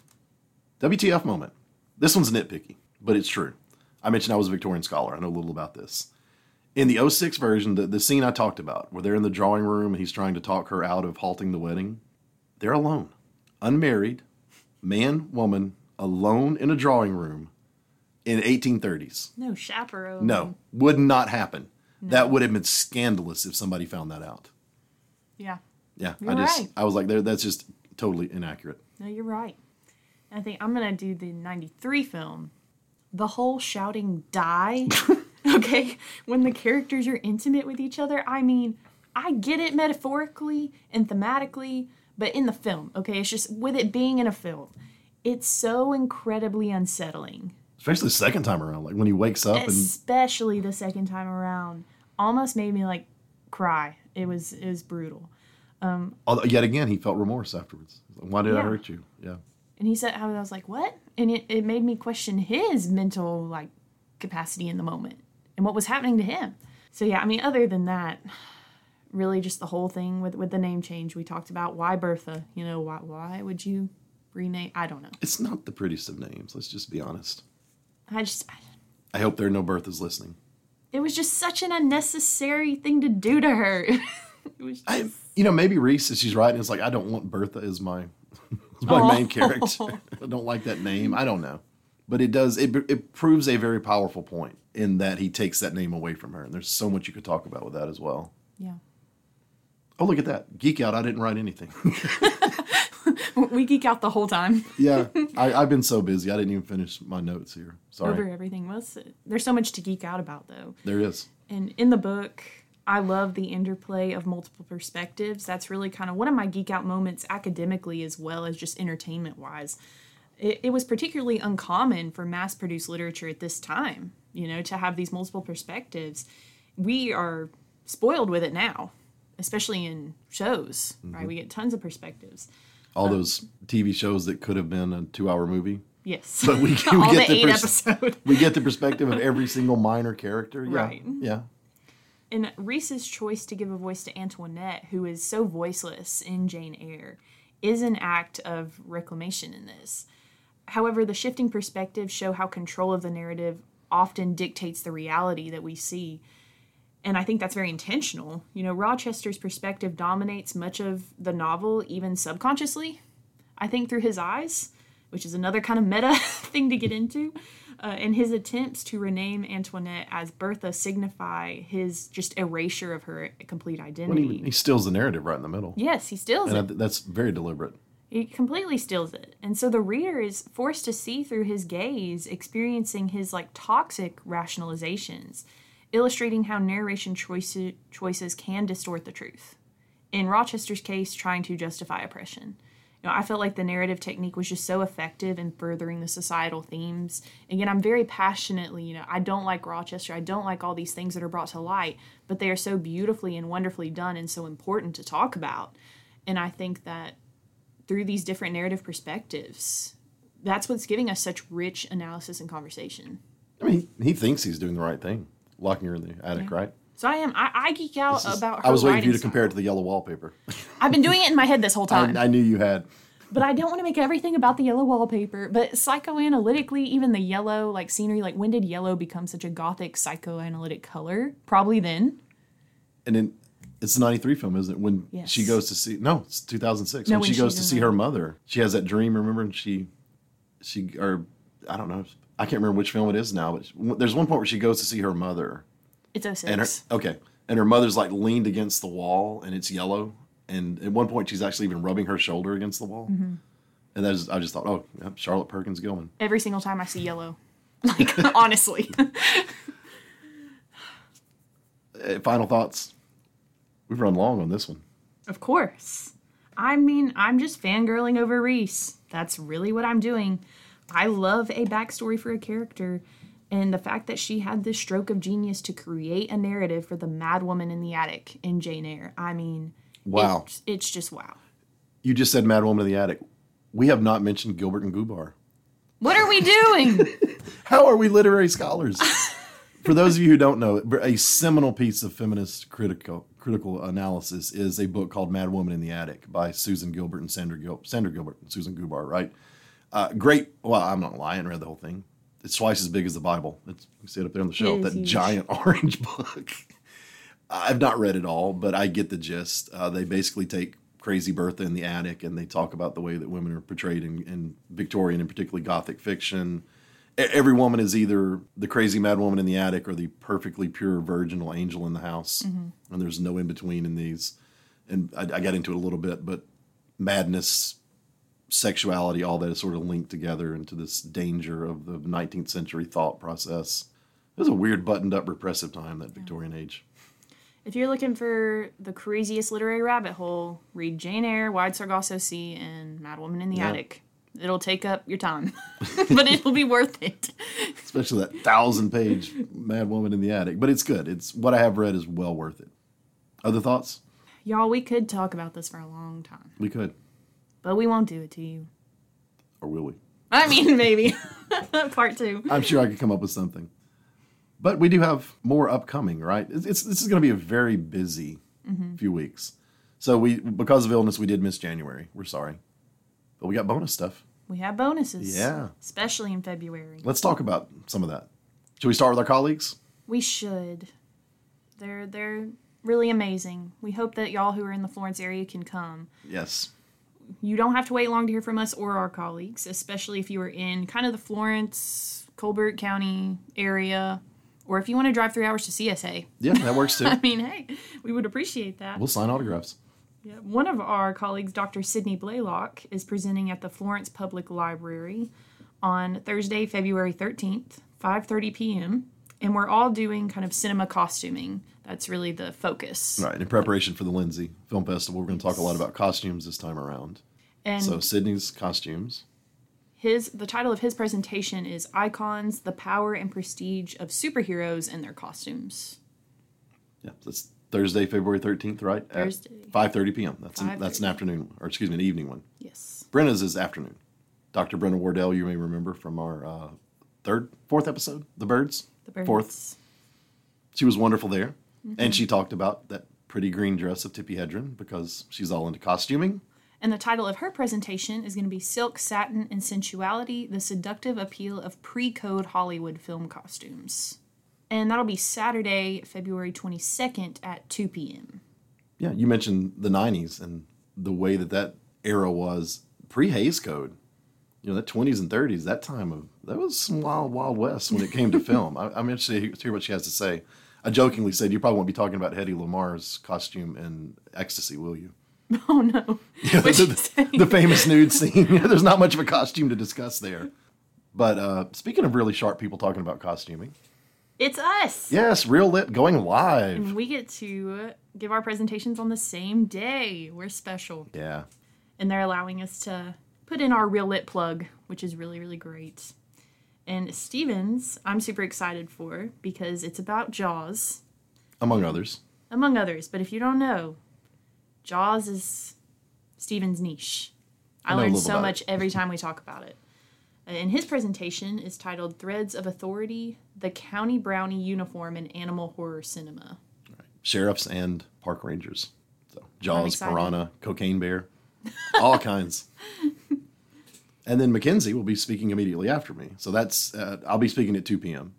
WTF moment. This one's nitpicky, but it's true. I mentioned I was a Victorian scholar. I know a little about this. In the 06 version, the scene I talked about, where they're in the drawing room and he's trying to talk her out of halting the wedding, they're alone. Unmarried, man, woman, alone in a drawing room in 1830s. No chaperone. No, would not happen. No. That would have been scandalous if somebody found that out. Yeah. Yeah, you're right. I was like, that's just totally inaccurate. No, you're right. I think I'm going to do the 93 film. The whole shouting die, okay, when the characters are intimate with each other. I get it metaphorically and thematically, but in the film, okay, it's just with it being in a film, it's so incredibly unsettling. Especially the second time around, like when he wakes up. Especially the second time around. Almost made me, cry. It was brutal. Although, yet again, he felt remorse afterwards. Why did I hurt you? Yeah. And he said, I was like, what? And it made me question his mental, like, capacity in the moment and what was happening to him. So, yeah, I mean, other than that, really just the whole thing with the name change. We talked about why Bertha. You know, why would you rename? I don't know. It's not the prettiest of names. Let's just be honest. I hope there are no Berthas listening. It was just such an unnecessary thing to do to her. It was just... maybe Reese, as she's writing, is like, I don't want Bertha as my main character. I don't like that name. I don't know. But it does, it proves a very powerful point in that he takes that name away from her. And there's so much you could talk about with that as well. Yeah. Oh, look at that. Geek out. I didn't write anything. We geek out the whole time. Yeah. I've been so busy. I didn't even finish my notes here. Sorry. Over everything. There's so much to geek out about, though. There is. And in the book, I love the interplay of multiple perspectives. That's really kind of one of my geek out moments academically as well as just entertainment-wise. It was particularly uncommon for mass-produced literature at this time, to have these multiple perspectives. We are spoiled with it now, especially in shows, right? We get tons of perspectives. All those TV shows that could have been a 2-hour movie. Yes. But we All get the 8 episodes. We get the perspective of every single minor character. Yeah. Right. Yeah. And Reese's choice to give a voice to Antoinette, who is so voiceless in Jane Eyre, is an act of reclamation in this. However, the shifting perspectives show how control of the narrative often dictates the reality that we see. And I think that's very intentional. Rochester's perspective dominates much of the novel, even subconsciously, I think through his eyes, which is another kind of meta thing to get into. And his attempts to rename Antoinette as Bertha signify his just erasure of her complete identity. Well, he steals the narrative right in the middle. Yes, he steals it. That's very deliberate. He completely steals it. And so the reader is forced to see through his gaze, experiencing his toxic rationalizations, illustrating how narration choices can distort the truth. In Rochester's case, trying to justify oppression. I felt like the narrative technique was just so effective in furthering the societal themes. Again, I'm very passionately, I don't like Rochester. I don't like all these things that are brought to light, but they are so beautifully and wonderfully done and so important to talk about. And I think that through these different narrative perspectives, that's what's giving us such rich analysis and conversation. I mean, he thinks he's doing the right thing, locking her in the attic, right? So I geek out about her. I was waiting for you to style. compare it to the yellow wallpaper. I've been doing it in my head this whole time. I knew you had. But I don't want to make everything about the yellow wallpaper. But psychoanalytically, even the yellow scenery, when did yellow become such a gothic psychoanalytic color? Probably then. And then it's the 93 film, isn't it? When she goes to see... No, it's 2006. When she goes to see her mother. She has that dream, remember? And or I don't know. I can't remember which film it is now. But there's one point where she goes to see her mother. It's 06. And her mother's leaned against the wall and it's yellow. And at one point she's actually even rubbing her shoulder against the wall. Mm-hmm. And I just thought, oh, yeah, Charlotte Perkins Gilman. Every single time I see yellow. Honestly. Final thoughts? We've run long on this one. Of course. I mean, I'm just fangirling over Reese. That's really what I'm doing. I love a backstory for a character. And the fact that she had this stroke of genius to create a narrative for the mad woman in the attic in Jane Eyre. I mean, wow. It's just wow. You just said mad woman in the attic. We have not mentioned Gilbert and Gubar. What are we doing? How are we literary scholars? For those of you who don't know, a seminal piece of feminist critical analysis is a book called Mad Woman in the Attic by Susan Gilbert and Sandra Gilbert and Susan Gubar, right? Great. Well, I'm not lying. I read the whole thing. It's twice as big as the Bible. You see it up there on the shelf, that huge, giant orange book. I've not read it all, but I get the gist. They basically take Crazy Bertha in the attic and they talk about the way that women are portrayed in Victorian and particularly Gothic fiction. Every woman is either the crazy mad woman in the attic or the perfectly pure virginal angel in the house. Mm-hmm. And there's no in between in these. And I got into it a little bit, but madness, sexuality, all that is sort of linked together into this danger of the 19th century thought process. It was a weird buttoned up repressive time, that Victorian age. If you're looking for the craziest literary rabbit hole, read Jane Eyre, Wide Sargasso Sea, and Mad Woman in the Attic. It'll take up your time, but it'll be worth it. Especially that 1,000-page Mad Woman in the Attic. But it's good. It's what I have read is well worth it. Other thoughts? Y'all, we could talk about this for a long time. We could. But we won't do it to you. Or will we? I mean, maybe. Part 2. I'm sure I could come up with something. But we do have more upcoming, right? This is going to be a very busy few weeks. So because of illness, we did miss January. We're sorry. But we got bonus stuff. We have bonuses. Yeah. Especially in February. Let's talk about some of that. Should we start with our colleagues? We should. They're really amazing. We hope that y'all who are in the Florence area can come. Yes. You don't have to wait long to hear from us or our colleagues, especially if you are in kind of the Florence, Colbert County area, or if you want to drive 3 hours to CSA. Yeah, that works too. I mean, hey, we would appreciate that. We'll sign autographs. Yeah. One of our colleagues, Dr. Sydney Blaylock, is presenting at the Florence Public Library on Thursday, February 13th, 5:30 p.m., and we're all doing kind of cinema costuming. That's really the focus. Right, in preparation for the Lindsay Film Festival, we're going to talk a lot about costumes this time around. And so Sydney's costumes. The title of his presentation is Icons, the Power and Prestige of Superheroes and Their Costumes. Yeah, that's Thursday, February 13th, right? Thursday. At 5:30 p.m. That's an 5:30. afternoon, or excuse me, an evening one. Yes. Brenna's is afternoon. Dr. Brenna Wardell, you may remember from our fourth episode, The Birds. The Birds. Fourth. She was wonderful there. And she talked about that pretty green dress of Tippi Hedren because she's all into costuming. And the title of her presentation is going to be Silk, Satin, and Sensuality, the Seductive Appeal of Pre-Code Hollywood Film Costumes. And that'll be Saturday, February 22nd at 2 p.m. Yeah, you mentioned the 90s and the way that era was pre-Hays Code. You know, that 20s and 30s, that was some wild, wild west when it came to film. I'm interested to hear what she has to say. I jokingly said, you probably won't be talking about Hedy Lamar's costume in Ecstasy, will you? Oh, no. Yeah, the famous nude scene. There's not much of a costume to discuss there. But speaking of really sharp people talking about costuming. It's us. Yes, Real Lit going live. And we get to give our presentations on the same day. We're special. Yeah. And they're allowing us to put in our Real Lit plug, which is really, really great. And Stevens, I'm super excited for because it's about Jaws. Among others. Among others. But if you don't know, Jaws is Stevens' niche. I learn so much every time we talk about it. And his presentation is titled Threads of Authority, the County Brownie Uniform in Animal Horror Cinema. Right. Sheriffs and park rangers. So Jaws, Piranha, Cocaine Bear, all kinds. And then Mackenzie will be speaking immediately after me. So that's I'll be speaking at 2 p.m.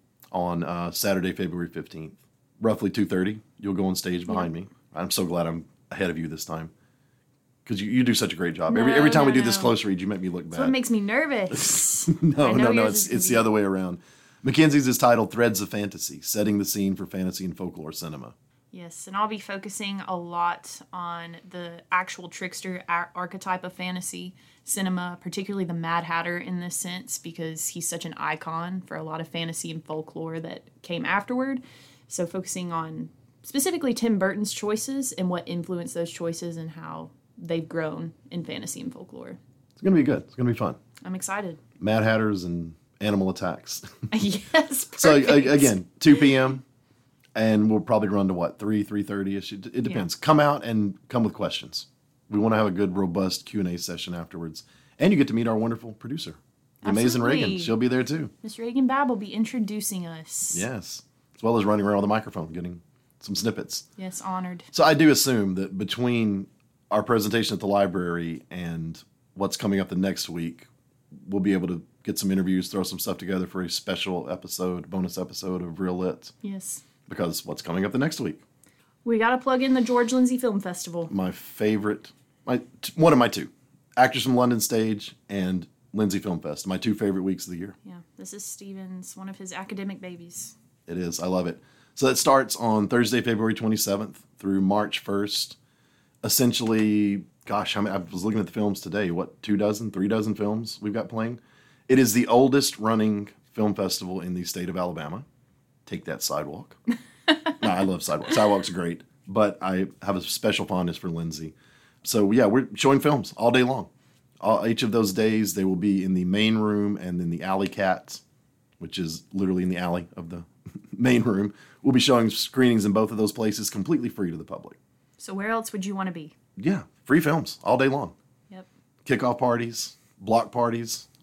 on Saturday, February 15th. Roughly 2:30, you'll go on stage behind me. I'm so glad I'm ahead of you this time. Because you do such a great job. Every time we do this close read, you make me look bad. That's what makes me nervous. No, it's the other way around. Mackenzie's is titled Threads of Fantasy, Setting the Scene for Fantasy and Folklore Cinema. Yes, and I'll be focusing a lot on the actual trickster archetype of fantasy cinema, particularly the Mad Hatter in this sense, because he's such an icon for a lot of fantasy and folklore that came afterward. So focusing on specifically Tim Burton's choices and what influenced those choices and how they've grown in fantasy and folklore. It's going to be good. It's going to be fun. I'm excited. Mad Hatters and animal attacks. Yes, perfect. So again, 2 p.m. and we'll probably run to 3:30ish. It depends. Yeah. Come out and come with questions. We want to have a good, robust Q&A session afterwards. And you get to meet our wonderful producer, the amazing Reagan. She'll be there too. Miss Reagan Babb will be introducing us. Yes. As well as running around with a microphone, getting some snippets. Yes, honored. So I do assume that between our presentation at the library and what's coming up the next week, we'll be able to get some interviews, throw some stuff together for a special episode, bonus episode of Real Lit. Yes. Because what's coming up the next week? We got to plug in the George Lindsay Film Festival. My favorite, one of my two. Actors from London Stage and Lindsay Film Fest. My two favorite weeks of the year. Yeah, this is Stevens, one of his academic babies. It is. I love it. So that starts on Thursday, February 27th through March 1st. Essentially, gosh, I was looking at the films today. 3 dozen films we've got playing. It is the oldest running film festival in the state of Alabama. Take that, Sidewalk. No, I love Sidewalk. Sidewalk's great, but I have a special fondness for Lindsay. So yeah, we're showing films all day long. Each of those days, they will be in the main room and then the Alley Cat, which is literally in the alley of the main room. We'll be showing screenings in both of those places completely free to the public. So where else would you want to be? Yeah, free films all day long. Yep. Kickoff parties, block parties,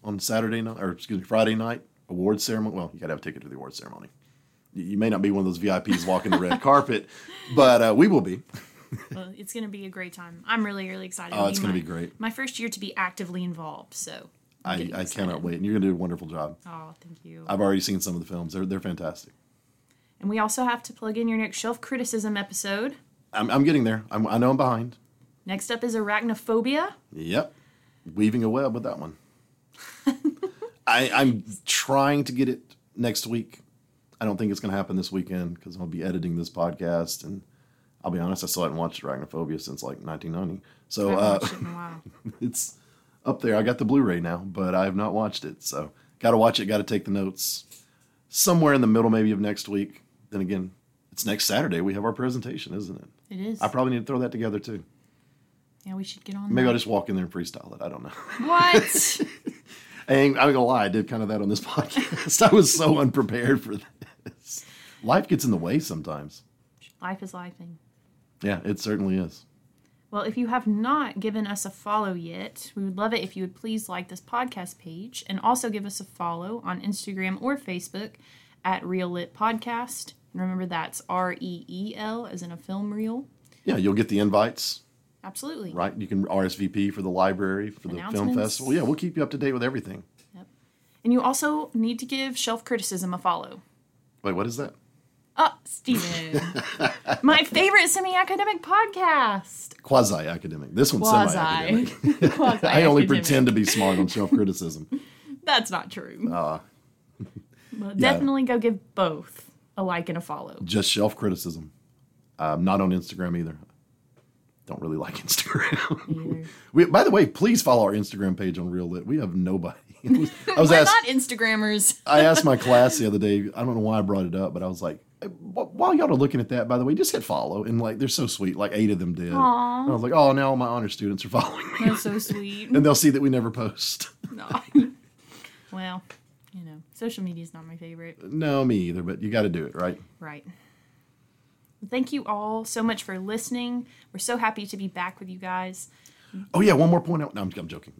on Saturday night, or excuse me, Friday night awards ceremony. Well, you got to have a ticket to the awards ceremony. You may not be one of those VIPs walking the red carpet, but we will be. Well, it's going to be a great time. I'm really, really excited. Oh, it's going to be great. My first year to be actively involved, so I cannot wait. And you're going to do a wonderful job. Oh, thank you. I've already seen some of the films. They're fantastic. And we also have to plug in your next shelf criticism episode. I'm getting there. I know I'm behind. Next up is Arachnophobia. Yep. Weaving a web with that one. I'm trying to get it next week. I don't think it's going to happen this weekend because I'll be editing this podcast. And I'll be honest, I still haven't watched Arachnophobia since like 1990. So I haven't watched it in a while. It's up there. I got the Blu-ray now, but I have not watched it. So got to watch it, got to take the notes. Somewhere in the middle maybe of next week. Then again, it's next Saturday. We have our presentation, isn't it? It is. I probably need to throw that together too. Yeah, we should get on Maybe that. I'll just walk in there and freestyle it. I don't know. What? I'm going to lie. I did kind of that on this podcast. I was so unprepared for this. Life gets in the way sometimes. Life is lifing. Yeah, it certainly is. Well, if you have not given us a follow yet, we would love it if you would please like this podcast page and also give us a follow on Instagram or Facebook at Reel Lit Podcast. And remember, that's REEL as in a film reel. Yeah, you'll get the invites, Absolutely. right? You can RSVP for the library, for the film Announcements. festival. Yeah, we'll keep you up to date with everything. Yep. And you also need to give Shelf Criticism a follow. Wait, what is that? Oh, Steven. My favorite semi-academic podcast. Quasi-academic. This one's Quasi. semi-academic. Quasi. I only pretend to be smart on self-criticism. That's not true. Uh, Well, definitely go give both a like and a follow. Just self-criticism. Not on Instagram either. Don't really like Instagram. By the way, please follow our Instagram page on Real Lit. We have nobody. I was We're asked. not Instagrammers. I asked my class the other day. I don't know why I brought it up, but I was like, hey, while y'all are looking at that, by the way, just hit follow. And like, they're so sweet. Like 8 of them did. Aww. And I was like, oh, now all my honor students are following me. That's so sweet. And they'll see that we never post. No. Well, you know, social media is not my favorite. No, me either. But you got to do it, right? Right. Thank you all so much for listening. We're so happy to be back with you guys. Oh yeah, one more point out. No, I'm joking.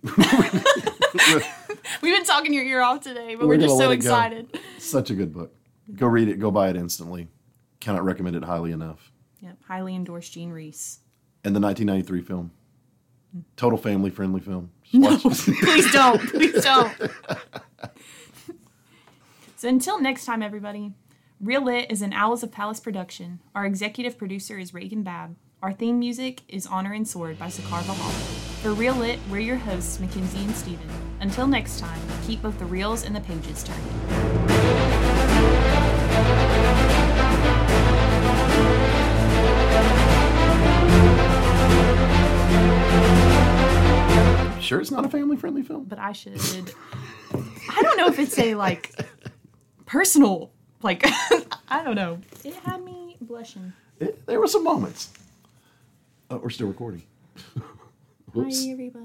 We've been talking your ear off today, but We're we're just gonna so let it go. excited. Such a good book. Go read it. Go buy it instantly. Cannot recommend it highly enough. Yep, highly endorsed Gene Reese. And the 1993 film. Total family-friendly film. Just watch it. Please don't. Please don't. So until next time, everybody, Real Lit is an Owls of Palace production. Our executive producer is Reagan Babb. Our theme music is Honor and Sword by Sakar Valhalla. For Real Lit, we're your hosts, Mackenzie and Steven. Until next time, keep both the reels and the pages turning. Sure it's not a family-friendly film? But I should... I don't know if it's a, like, personal, like, I don't know. It had me blushing. There were some moments. We're still recording. Whoops. Hi, everybody.